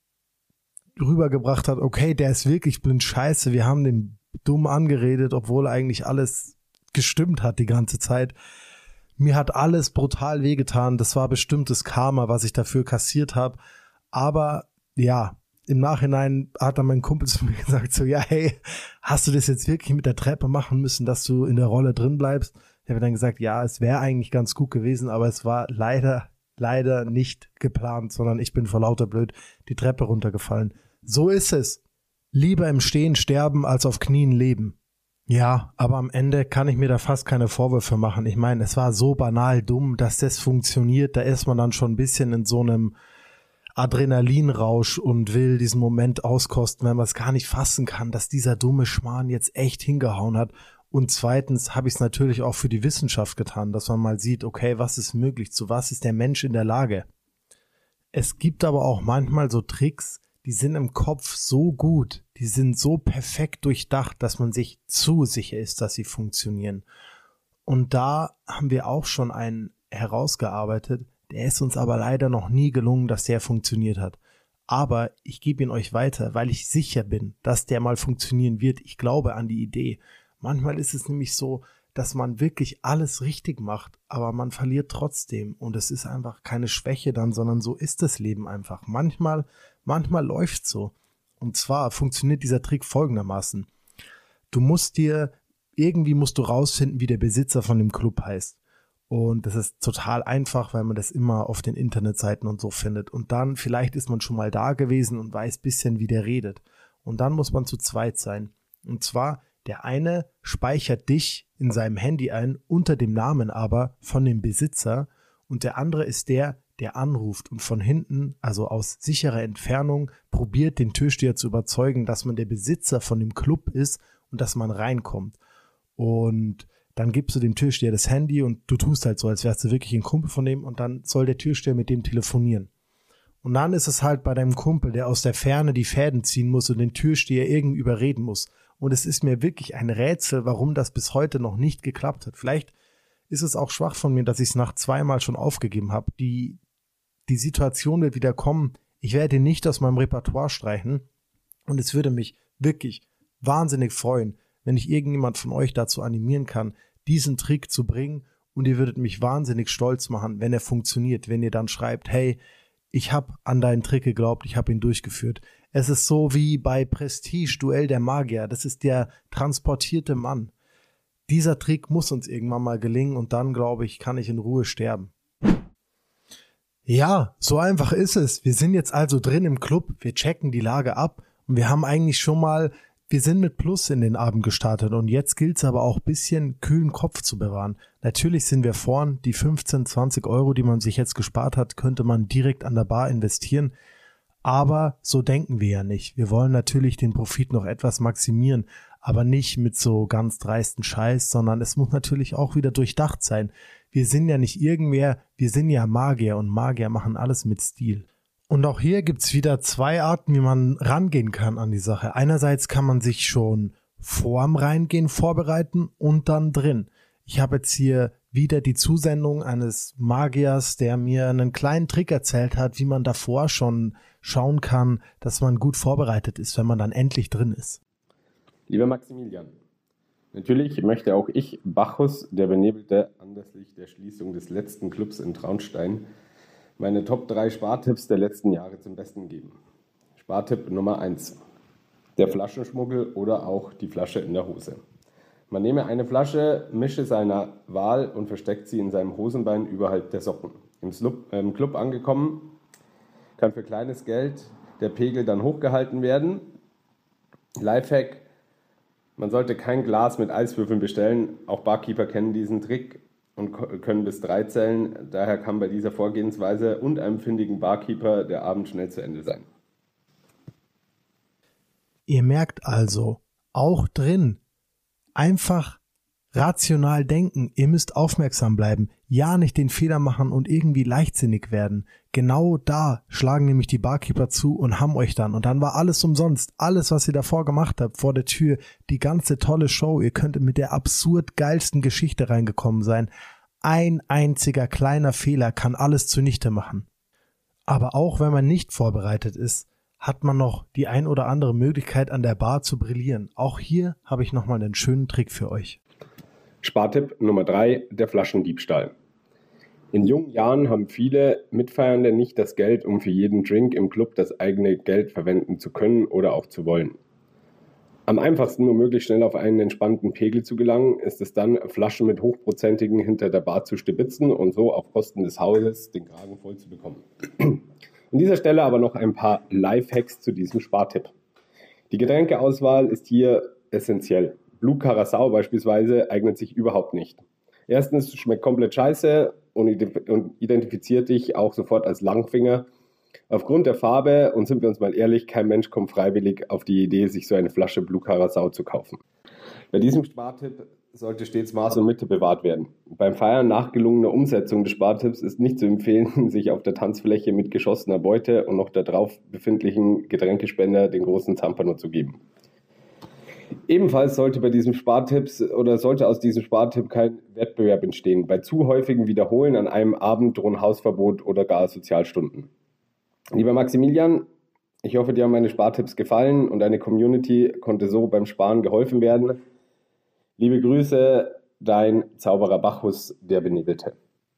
rübergebracht hat, okay, der ist wirklich blind, scheiße, wir haben den dumm angeredet, obwohl eigentlich alles gestimmt hat die ganze Zeit. Mir hat alles brutal wehgetan. Das war bestimmt das Karma, was ich dafür kassiert habe. Aber ja, im Nachhinein hat dann mein Kumpel zu mir gesagt, so, ja, hey, hast du das jetzt wirklich mit der Treppe machen müssen, dass du in der Rolle drin bleibst? Ich habe dann gesagt, ja, es wäre eigentlich ganz gut gewesen, aber es war leider, leider nicht geplant, sondern ich bin vor lauter blöd die Treppe runtergefallen. So ist es. Lieber im Stehen sterben, als auf Knien leben. Ja, aber am Ende kann ich mir da fast keine Vorwürfe machen. Ich meine, es war so banal dumm, dass das funktioniert. Da ist man dann schon ein bisschen in so einem Adrenalinrausch und will diesen Moment auskosten, wenn man es gar nicht fassen kann, dass dieser dumme Schmarrn jetzt echt hingehauen hat. Und zweitens habe ich es natürlich auch für die Wissenschaft getan, dass man mal sieht, okay, was ist möglich, zu was ist der Mensch in der Lage. Es gibt aber auch manchmal so Tricks, die sind im Kopf so gut, die sind so perfekt durchdacht, dass man sich zu sicher ist, dass sie funktionieren. Und da haben wir auch schon einen herausgearbeitet, der ist uns aber leider noch nie gelungen, dass der funktioniert hat. Aber ich gebe ihn euch weiter, weil ich sicher bin, dass der mal funktionieren wird. Ich glaube an die Idee. Manchmal ist es nämlich so, dass man wirklich alles richtig macht, aber man verliert trotzdem. Und es ist einfach keine Schwäche dann, sondern so ist das Leben einfach. Manchmal, manchmal läuft's so. Und zwar funktioniert dieser Trick folgendermaßen. Du musst dir, irgendwie musst du rausfinden, wie der Besitzer von dem Club heißt. Und das ist total einfach, weil man das immer auf den Internetseiten und so findet. Und dann, vielleicht ist man schon mal da gewesen und weiß ein bisschen, wie der redet. Und dann muss man zu zweit sein. Und zwar, der eine speichert dich in seinem Handy ein, unter dem Namen aber von dem Besitzer. Und der andere ist der, der anruft und von hinten, also aus sicherer Entfernung, probiert den Türsteher zu überzeugen, dass man der Besitzer von dem Club ist und dass man reinkommt. Und dann gibst du dem Türsteher das Handy und du tust halt so, als wärst du wirklich ein Kumpel von dem und dann soll der Türsteher mit dem telefonieren. Und dann ist es halt bei deinem Kumpel, der aus der Ferne die Fäden ziehen muss und den Türsteher irgendwie überreden muss. Und es ist mir wirklich ein Rätsel, warum das bis heute noch nicht geklappt hat. Vielleicht ist es auch schwach von mir, dass ich es nach zweimal schon aufgegeben habe. Die, die Situation wird wieder kommen. Ich werde ihn nicht aus meinem Repertoire streichen. Und es würde mich wirklich wahnsinnig freuen, wenn ich irgendjemand von euch dazu animieren kann, diesen Trick zu bringen. Und ihr würdet mich wahnsinnig stolz machen, wenn er funktioniert. Wenn ihr dann schreibt, hey, ich habe an deinen Trick geglaubt, ich habe ihn durchgeführt. Es ist so wie bei Prestige, Duell der Magier. Das ist der transportierte Mann. Dieser Trick muss uns irgendwann mal gelingen und dann, glaube ich, kann ich in Ruhe sterben. Ja, so einfach ist es. Wir sind jetzt also drin im Club, wir checken die Lage ab und wir haben eigentlich schon mal Wir sind mit Plus in den Abend gestartet und jetzt gilt es aber auch ein bisschen kühlen Kopf zu bewahren. Natürlich sind wir vorn, die fünfzehn, zwanzig Euro, die man sich jetzt gespart hat, könnte man direkt an der Bar investieren. Aber so denken wir ja nicht. Wir wollen natürlich den Profit noch etwas maximieren, aber nicht mit so ganz dreisten Scheiß, sondern es muss natürlich auch wieder durchdacht sein. Wir sind ja nicht irgendwer, wir sind ja Magier und Magier machen alles mit Stil. Und auch hier gibt's wieder zwei Arten, wie man rangehen kann an die Sache. Einerseits kann man sich schon vorm Reingehen vorbereiten und dann drin. Ich habe jetzt hier wieder die Zusendung eines Magiers, der mir einen kleinen Trick erzählt hat, wie man davor schon schauen kann, dass man gut vorbereitet ist, wenn man dann endlich drin ist. Lieber Maximilian, natürlich möchte auch ich Bacchus, der Benebelte, anlässlich der Schließung des letzten Clubs in Traunstein, meine Top drei Spartipps der letzten Jahre zum Besten geben. Spartipp Nummer eins. Der Flaschenschmuggel oder auch die Flasche in der Hose. Man nehme eine Flasche, mische seiner Wahl und versteckt sie in seinem Hosenbein überhalb der Socken. Im, Slub, äh, im Club angekommen, kann für kleines Geld der Pegel dann hochgehalten werden. Lifehack: Man sollte kein Glas mit Eiswürfeln bestellen. Auch Barkeeper kennen diesen Trick und können bis drei zählen. Daher kann bei dieser Vorgehensweise und einem findigen Barkeeper der Abend schnell zu Ende sein. Ihr merkt also, auch drin, einfach rational denken. Ihr müsst aufmerksam bleiben. Ja, nicht den Fehler machen und irgendwie leichtsinnig werden. Genau da schlagen nämlich die Barkeeper zu und haben euch dann. Und dann war alles umsonst. Alles, was ihr davor gemacht habt, vor der Tür, die ganze tolle Show. Ihr könntet mit der absurd geilsten Geschichte reingekommen sein. Ein einziger kleiner Fehler kann alles zunichte machen. Aber auch wenn man nicht vorbereitet ist, hat man noch die ein oder andere Möglichkeit an der Bar zu brillieren. Auch hier habe ich nochmal einen schönen Trick für euch. Spartipp Nummer drei, der Flaschendiebstahl. In jungen Jahren haben viele Mitfeiernde nicht das Geld, um für jeden Drink im Club das eigene Geld verwenden zu können oder auch zu wollen. Am einfachsten, um möglichst schnell auf einen entspannten Pegel zu gelangen, ist es dann, Flaschen mit Hochprozentigen hinter der Bar zu stibitzen und so auf Kosten des Hauses den Kragen voll zu bekommen. An dieser Stelle aber noch ein paar Lifehacks zu diesem Spartipp. Die Getränkeauswahl ist hier essentiell. Blue Curacao beispielsweise eignet sich überhaupt nicht. Erstens, schmeckt komplett scheiße und identifiziert dich auch sofort als Langfinger. Aufgrund der Farbe, und sind wir uns mal ehrlich, kein Mensch kommt freiwillig auf die Idee, sich so eine Flasche Blue Curacao zu kaufen. Bei diesem Spartipp sollte stets Maß und Mitte bewahrt werden. Beim Feiern nach gelungener Umsetzung des Spartipps ist nicht zu empfehlen, sich auf der Tanzfläche mit geschossener Beute und noch der drauf befindlichen Getränkespender den großen Zampano zu geben. Ebenfalls sollte bei diesem Spartipps oder sollte aus diesem Spartipp kein Wettbewerb entstehen. Bei zu häufigem Wiederholen an einem Abend drohen Hausverbot oder gar Sozialstunden. Lieber Maximilian, ich hoffe, dir haben meine Spartipps gefallen und deine Community konnte so beim Sparen geholfen werden. Liebe Grüße, dein Zauberer Bacchus, der Benedelte.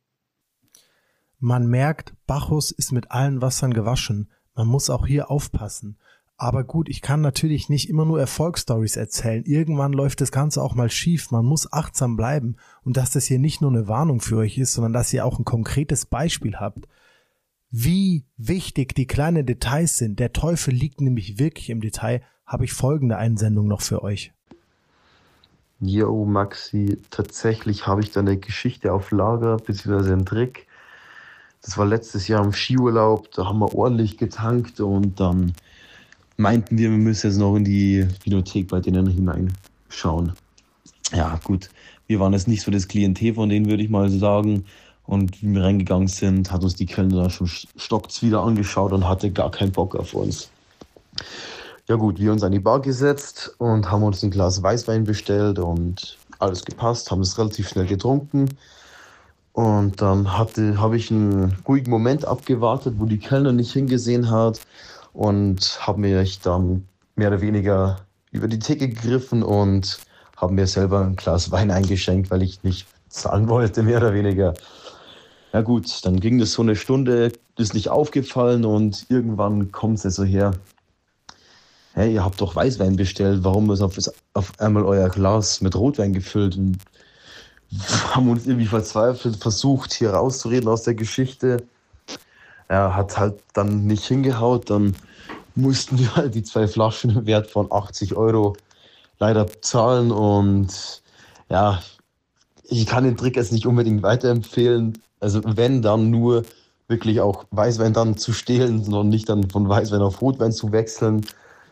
Man merkt, Bacchus ist mit allen Wassern gewaschen. Man muss auch hier aufpassen. Aber gut, ich kann natürlich nicht immer nur Erfolgsstories erzählen. Irgendwann läuft das Ganze auch mal schief. Man muss achtsam bleiben. Und dass das hier nicht nur eine Warnung für euch ist, sondern dass ihr auch ein konkretes Beispiel habt. Wie wichtig die kleinen Details sind, der Teufel liegt nämlich wirklich im Detail, habe ich folgende Einsendung noch für euch. Jo, Maxi, tatsächlich habe ich da eine Geschichte auf Lager, beziehungsweise einen Trick. Das war letztes Jahr im Skiurlaub, da haben wir ordentlich getankt und dann meinten wir, wir müssen jetzt noch in die Videothek bei denen hineinschauen. Ja, gut, wir waren jetzt nicht so das Klientel von denen, würde ich mal sagen. Und wie wir reingegangen sind, hat uns die Kellner da schon stockt's wieder angeschaut und hatte gar keinen Bock auf uns. Ja gut, wir uns an die Bar gesetzt und haben uns ein Glas Weißwein bestellt und alles gepasst, haben es relativ schnell getrunken. Und dann hatte, habe ich einen ruhigen Moment abgewartet, wo die Kellner nicht hingesehen hat und habe mir dann mehr oder weniger über die Theke gegriffen und habe mir selber ein Glas Wein eingeschenkt, weil ich nicht zahlen wollte, mehr oder weniger. Ja gut, dann ging das so eine Stunde, ist nicht aufgefallen und irgendwann kommt es so her. Hey, ihr habt doch Weißwein bestellt, warum ist auf, auf einmal euer Glas mit Rotwein gefüllt? Und haben uns irgendwie verzweifelt versucht, hier rauszureden aus der Geschichte. Er hat halt dann nicht hingehaut, dann mussten wir halt die zwei Flaschen im Wert von achtzig Euro leider zahlen. Und ja, ich kann den Trick jetzt nicht unbedingt weiterempfehlen. Also wenn, dann nur wirklich auch Weißwein dann zu stehlen, sondern nicht dann von Weißwein auf Rotwein zu wechseln.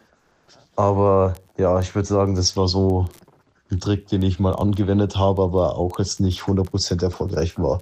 Aber ja, ich würde sagen, das war so ein Trick, den ich mal angewendet habe, aber auch jetzt nicht hundert Prozent erfolgreich war.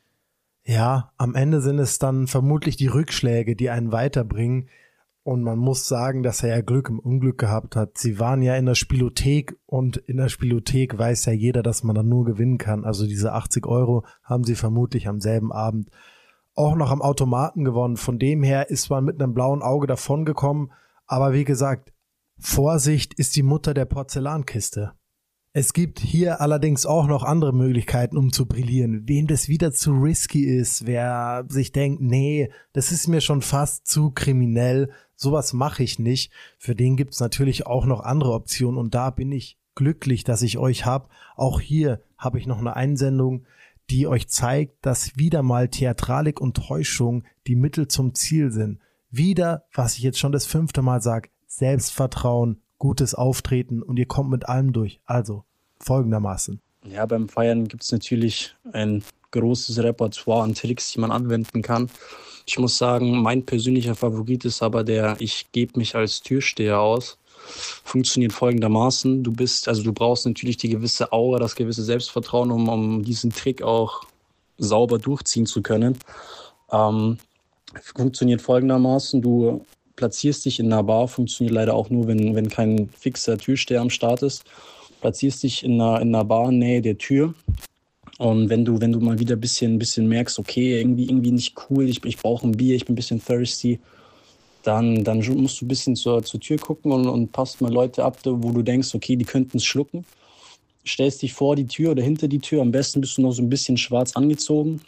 Ja, am Ende sind es dann vermutlich die Rückschläge, die einen weiterbringen. Und man muss sagen, dass er ja Glück im Unglück gehabt hat. Sie waren ja in der Spielothek und in der Spielothek weiß ja jeder, dass man dann nur gewinnen kann. Also diese achtzig Euro haben sie vermutlich am selben Abend auch noch am Automaten gewonnen. Von dem her ist man mit einem blauen Auge davongekommen. Aber wie gesagt, Vorsicht ist die Mutter der Porzellankiste. Es gibt hier allerdings auch noch andere Möglichkeiten, um zu brillieren. Wem das wieder zu risky ist, wer sich denkt, nee, das ist mir schon fast zu kriminell, sowas mache ich nicht. Für den gibt's natürlich auch noch andere Optionen und da bin ich glücklich, dass ich euch habe. Auch hier habe ich noch eine Einsendung, die euch zeigt, dass wieder mal Theatralik und Täuschung die Mittel zum Ziel sind. Wieder, was ich jetzt schon das fünfte Mal sage, Selbstvertrauen, gutes Auftreten und ihr kommt mit allem durch. Also folgendermaßen. Ja, beim Feiern gibt es natürlich ein großes Repertoire an Tricks, die man anwenden kann. Ich muss sagen, mein persönlicher Favorit ist aber der Ich gebe mich als Türsteher aus. Funktioniert folgendermaßen. Du bist, also du brauchst natürlich die gewisse Aura, das gewisse Selbstvertrauen, um, um diesen Trick auch sauber durchziehen zu können. Ähm, funktioniert folgendermaßen. Du platzierst dich in einer Bar, funktioniert leider auch nur, wenn, wenn kein fixer Türsteher am Start ist. Platzierst dich in einer, in einer Bar, Nähe der Tür. Und wenn du, wenn du mal wieder ein bisschen, ein bisschen merkst, okay, irgendwie, irgendwie nicht cool, ich, ich brauche ein Bier, ich bin ein bisschen thirsty, dann, dann musst du ein bisschen zur, zur Tür gucken und, und passt mal Leute ab, wo du denkst, okay, die könnten es schlucken. Stellst dich vor die Tür oder hinter die Tür, am besten bist du noch so ein bisschen schwarz angezogen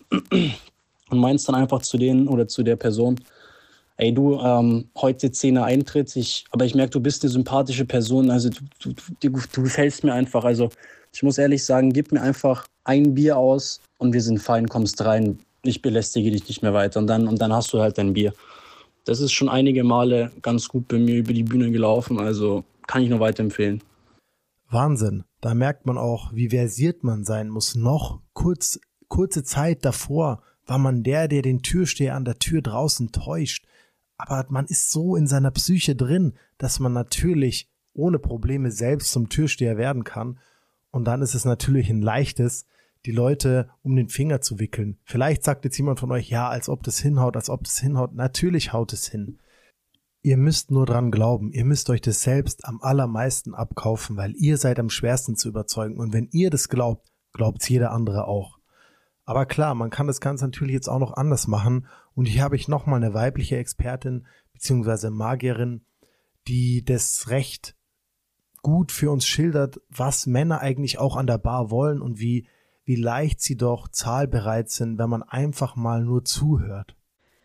und meinst dann einfach zu denen oder zu der Person, ey du, ähm, heute zehner Eintritt, ich, aber ich merke, du bist eine sympathische Person, also du, du, du, du gefällst mir einfach. Also ich muss ehrlich sagen, gib mir einfach ein Bier aus und wir sind fein, kommst rein, ich belästige dich nicht mehr weiter und dann, und dann hast du halt dein Bier. Das ist schon einige Male ganz gut bei mir über die Bühne gelaufen, also kann ich nur weiterempfehlen. Wahnsinn, da merkt man auch, wie versiert man sein muss. Noch kurz, kurze Zeit davor war man der, der den Türsteher an der Tür draußen täuscht. Aber man ist so in seiner Psyche drin, dass man natürlich ohne Probleme selbst zum Türsteher werden kann. Und dann ist es natürlich ein leichtes, die Leute um den Finger zu wickeln. Vielleicht sagt jetzt jemand von euch, ja, als ob das hinhaut, als ob das hinhaut. Natürlich haut es hin. Ihr müsst nur dran glauben. Ihr müsst euch das selbst am allermeisten abkaufen, weil ihr seid am schwersten zu überzeugen. Und wenn ihr das glaubt, glaubt es jeder andere auch. Aber klar, man kann das Ganze natürlich jetzt auch noch anders machen. Und hier habe ich nochmal eine weibliche Expertin bzw. Magierin, die das recht gut für uns schildert, was Männer eigentlich auch an der Bar wollen und wie, wie leicht sie doch zahlbereit sind, wenn man einfach mal nur zuhört.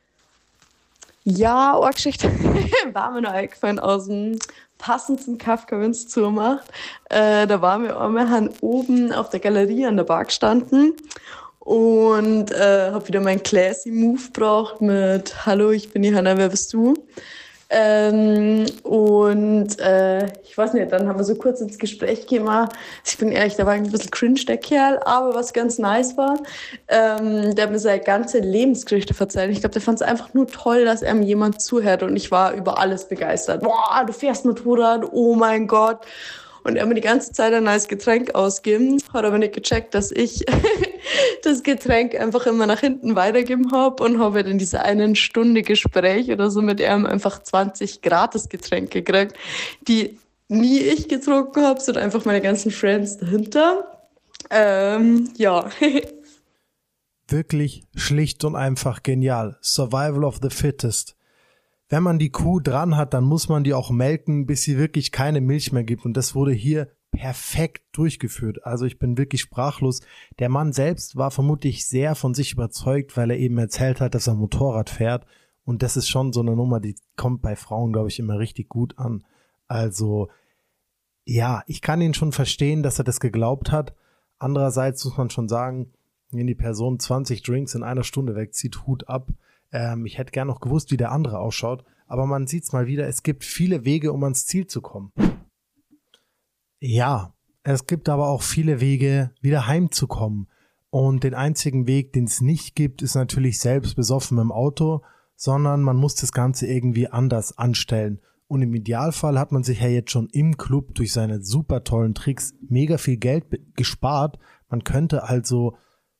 Ja, eine Geschichte war mir noch eingefallen aus dem passendsten Kafka, wenn es zumacht. Äh, da waren wir einmal haben oben auf der Galerie an der Bar gestanden und äh, habe wieder meinen classy Move gebraucht mit Hallo, ich bin die Hanna, wer bist du? Ähm, und äh, ich weiß nicht, dann haben wir so kurz ins Gespräch gemacht. Ich bin ehrlich, da war ein bisschen cringe, der Kerl, aber was ganz nice war, ähm, der hat mir seine ganze Lebensgeschichte erzählt. Ich glaube, der fand es einfach nur toll, dass ihm jemand zuhört und ich war über alles begeistert. Boah, du fährst Motorrad, oh mein Gott. Und er hat mir die ganze Zeit ein neues Getränk ausgegeben, hat aber nicht gecheckt, dass ich das Getränk einfach immer nach hinten weitergeben habe und habe in dieser einen Stunde Gespräch oder so mit ihm einfach zwanzig Gratis-Getränke gekriegt, die nie ich getrunken habe, sondern einfach meine ganzen Friends dahinter. Ähm, ja. Wirklich schlicht und einfach genial. Survival of the fittest. Wenn man die Kuh dran hat, dann muss man die auch melken, bis sie wirklich keine Milch mehr gibt. Und das wurde hier perfekt durchgeführt. Also ich bin wirklich sprachlos. Der Mann selbst war vermutlich sehr von sich überzeugt, weil er eben erzählt hat, dass er Motorrad fährt. Und das ist schon so eine Nummer, die kommt bei Frauen, glaube ich, immer richtig gut an. Also ja, ich kann ihn schon verstehen, dass er das geglaubt hat. Andererseits muss man schon sagen, wenn die Person zwanzig Drinks in einer Stunde wegzieht, Hut ab. Ähm, ich hätte gern noch gewusst, wie der andere ausschaut, aber man sieht es mal wieder, es gibt viele Wege, um ans Ziel zu kommen. Ja, es gibt aber auch viele Wege, wieder heimzukommen. Und den einzigen Weg, den es nicht gibt, ist natürlich selbst besoffen im Auto, sondern man muss das Ganze irgendwie anders anstellen. Und im Idealfall hat man sich ja jetzt schon im Club durch seine super tollen Tricks mega viel Geld be- gespart. Man könnte also,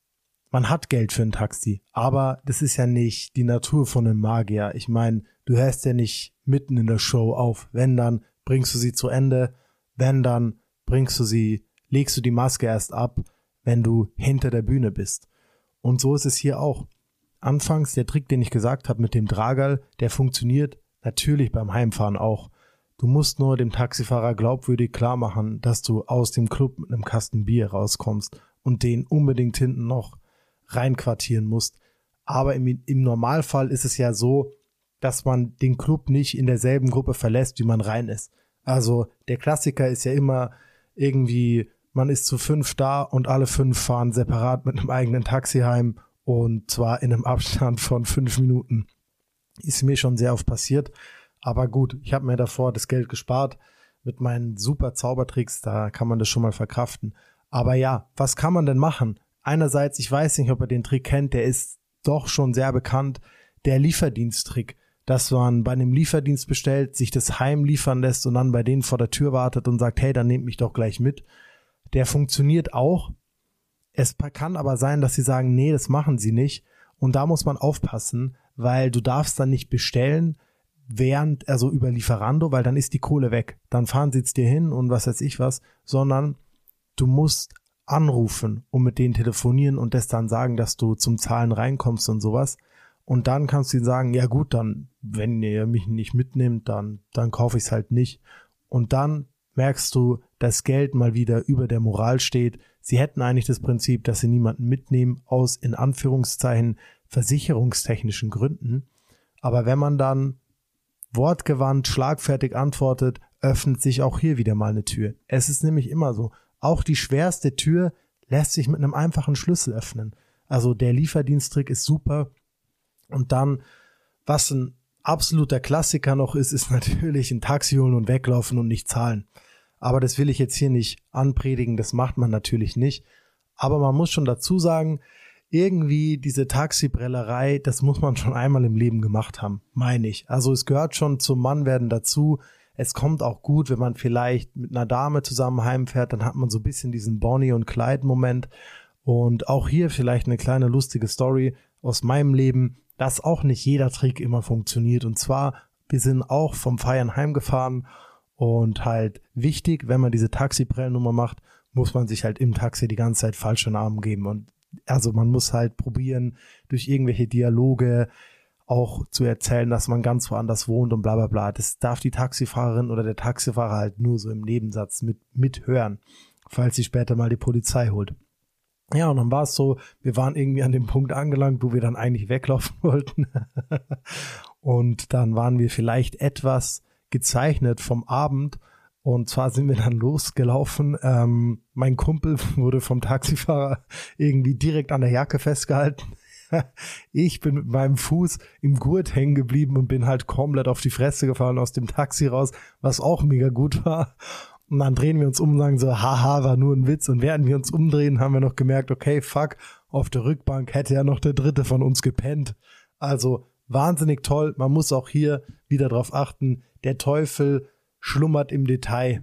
man hat Geld für ein Taxi, aber das ist ja nicht die Natur von einem Magier. Ich meine, du hörst ja nicht mitten in der Show auf. Wenn, dann bringst du sie zu Ende. Wenn, dann bringst du sie, legst du die Maske erst ab, wenn du hinter der Bühne bist. Und so ist es hier auch. Anfangs, der Trick, den ich gesagt habe mit dem Dragerl, der funktioniert natürlich beim Heimfahren auch. Du musst nur dem Taxifahrer glaubwürdig klar machen, dass du aus dem Club mit einem Kasten Bier rauskommst und den unbedingt hinten noch reinquartieren musst. Aber im, im Normalfall ist es ja so, dass man den Club nicht in derselben Gruppe verlässt, wie man rein ist. Also der Klassiker ist ja immer irgendwie, man ist zu fünf da und alle fünf fahren separat mit einem eigenen Taxi heim und zwar in einem Abstand von fünf Minuten. Ist mir schon sehr oft passiert, aber gut, ich habe mir davor das Geld gespart mit meinen super Zaubertricks, da kann man das schon mal verkraften. Aber ja, was kann man denn machen? Einerseits, ich weiß nicht, ob ihr den Trick kennt, der ist doch schon sehr bekannt, der Lieferdiensttrick, dass man bei einem Lieferdienst bestellt, sich das heim liefern lässt und dann bei denen vor der Tür wartet und sagt, hey, dann nehmt mich doch gleich mit. Der funktioniert auch. Es kann aber sein, dass sie sagen, nee, das machen sie nicht. Und da muss man aufpassen, weil du darfst dann nicht bestellen, während, also über Lieferando, weil dann ist die Kohle weg. Dann fahren sie es dir hin und was weiß ich was, sondern du musst anrufen und mit denen telefonieren und das dann sagen, dass du zum Zahlen reinkommst und sowas. Und dann kannst du ihnen sagen, ja gut, dann, wenn ihr mich nicht mitnehmt, dann, dann kaufe ich es halt nicht. Und dann merkst du, dass Geld mal wieder über der Moral steht. Sie hätten eigentlich das Prinzip, dass sie niemanden mitnehmen aus, in Anführungszeichen, versicherungstechnischen Gründen. Aber wenn man dann wortgewandt, schlagfertig antwortet, öffnet sich auch hier wieder mal eine Tür. Es ist nämlich immer so, auch die schwerste Tür lässt sich mit einem einfachen Schlüssel öffnen. Also der Lieferdiensttrick ist super. Und dann, was ein absoluter Klassiker noch ist, ist natürlich ein Taxi holen und weglaufen und nicht zahlen. Aber das will ich jetzt hier nicht anpredigen, das macht man natürlich nicht. Aber man muss schon dazu sagen, irgendwie diese Taxibrellerei, das muss man schon einmal im Leben gemacht haben, meine ich. Also es gehört schon zum Mannwerden dazu. Es kommt auch gut, wenn man vielleicht mit einer Dame zusammen heimfährt, dann hat man so ein bisschen diesen Bonnie- und Clyde-Moment. Und auch hier vielleicht eine kleine lustige Story aus meinem Leben, dass auch nicht jeder Trick immer funktioniert. Und zwar, wir sind auch vom Feiern heimgefahren und halt wichtig, wenn man diese Taxiprellnummer macht, muss man sich halt im Taxi die ganze Zeit falsche Namen geben. Und also man muss halt probieren, durch irgendwelche Dialoge auch zu erzählen, dass man ganz woanders wohnt und bla bla bla. Das darf die Taxifahrerin oder der Taxifahrer halt nur so im Nebensatz mit mithören, falls sie später mal die Polizei holt. Ja, und dann war es so, wir waren irgendwie an dem Punkt angelangt, wo wir dann eigentlich weglaufen wollten. Und dann waren wir vielleicht etwas gezeichnet vom Abend. Und zwar sind wir dann losgelaufen. Ähm, mein Kumpel wurde vom Taxifahrer irgendwie direkt an der Jacke festgehalten. Ich bin mit meinem Fuß im Gurt hängen geblieben und bin halt komplett auf die Fresse gefallen aus dem Taxi raus, was auch mega gut war. Und dann drehen wir uns um und sagen so, haha, war nur ein Witz. Und während wir uns umdrehen, haben wir noch gemerkt, okay, fuck, auf der Rückbank hätte ja noch der Dritte von uns gepennt. Also wahnsinnig toll. Man muss auch hier wieder drauf achten, der Teufel schlummert im Detail.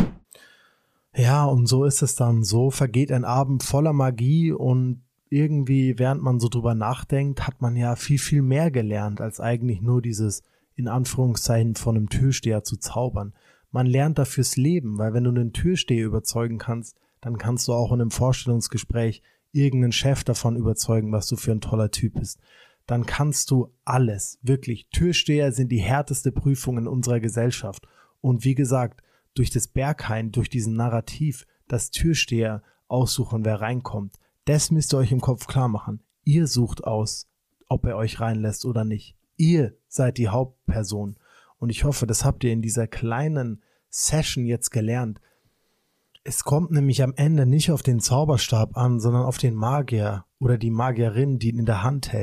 Ja, und so ist es dann. So vergeht ein Abend voller Magie und irgendwie, während man so drüber nachdenkt, hat man ja viel, viel mehr gelernt, als eigentlich nur dieses, in Anführungszeichen, von einem Türsteher zu zaubern. Man lernt da fürs Leben, weil wenn du einen Türsteher überzeugen kannst, dann kannst du auch in einem Vorstellungsgespräch irgendeinen Chef davon überzeugen, was du für ein toller Typ bist. Dann kannst du alles, wirklich. Türsteher sind die härteste Prüfung in unserer Gesellschaft. Und wie gesagt, durch das Berghain, durch diesen Narrativ, dass Türsteher aussuchen, wer reinkommt, das müsst ihr euch im Kopf klar machen. Ihr sucht aus, ob er euch reinlässt oder nicht. Ihr seid die Hauptperson. Und ich hoffe, das habt ihr in dieser kleinen Session jetzt gelernt. Es kommt nämlich am Ende nicht auf den Zauberstab an, sondern auf den Magier oder die Magierin, die ihn in der Hand hält.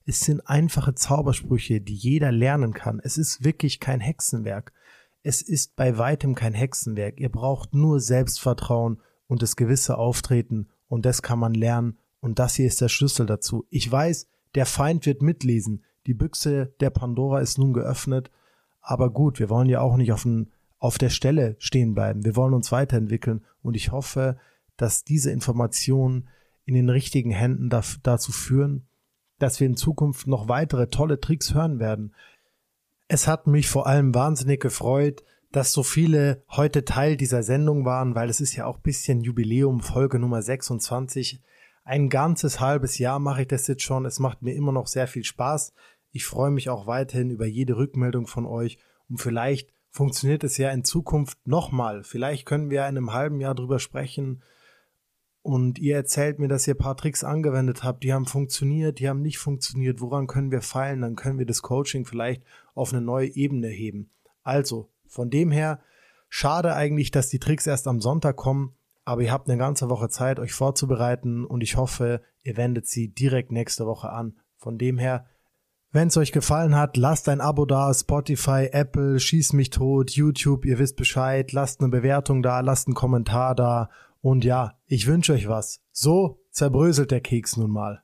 Es sind einfache Zaubersprüche, die jeder lernen kann. Es ist wirklich kein Hexenwerk. Es ist bei weitem kein Hexenwerk. Ihr braucht nur Selbstvertrauen und das gewisse Auftreten und das kann man lernen und das hier ist der Schlüssel dazu. Ich weiß, der Feind wird mitlesen. Die Büchse der Pandora ist nun geöffnet, aber gut, wir wollen ja auch nicht auf, ein, auf der Stelle stehen bleiben. Wir wollen uns weiterentwickeln und ich hoffe, dass diese Informationen in den richtigen Händen da, dazu führen, dass wir in Zukunft noch weitere tolle Tricks hören werden. Es hat mich vor allem wahnsinnig gefreut, dass so viele heute Teil dieser Sendung waren, weil es ist ja auch ein bisschen Jubiläum, Folge Nummer sechsundzwanzig. Ein ganzes halbes Jahr mache ich das jetzt schon. Es macht mir immer noch sehr viel Spaß. Ich freue mich auch weiterhin über jede Rückmeldung von euch und vielleicht funktioniert es ja in Zukunft nochmal. Vielleicht können wir in einem halben Jahr drüber sprechen und ihr erzählt mir, dass ihr ein paar Tricks angewendet habt, die haben funktioniert, die haben nicht funktioniert. Woran können wir feilen? Dann können wir das Coaching vielleicht auf eine neue Ebene heben. Also, von dem her, schade eigentlich, dass die Tricks erst am Sonntag kommen, aber ihr habt eine ganze Woche Zeit, euch vorzubereiten und ich hoffe, ihr wendet sie direkt nächste Woche an. Von dem her, wenn es euch gefallen hat, lasst ein Abo da, Spotify, Apple, Schieß mich tot, YouTube, ihr wisst Bescheid, lasst eine Bewertung da, lasst einen Kommentar da und ja, ich wünsche euch was. So zerbröselt der Keks nun mal.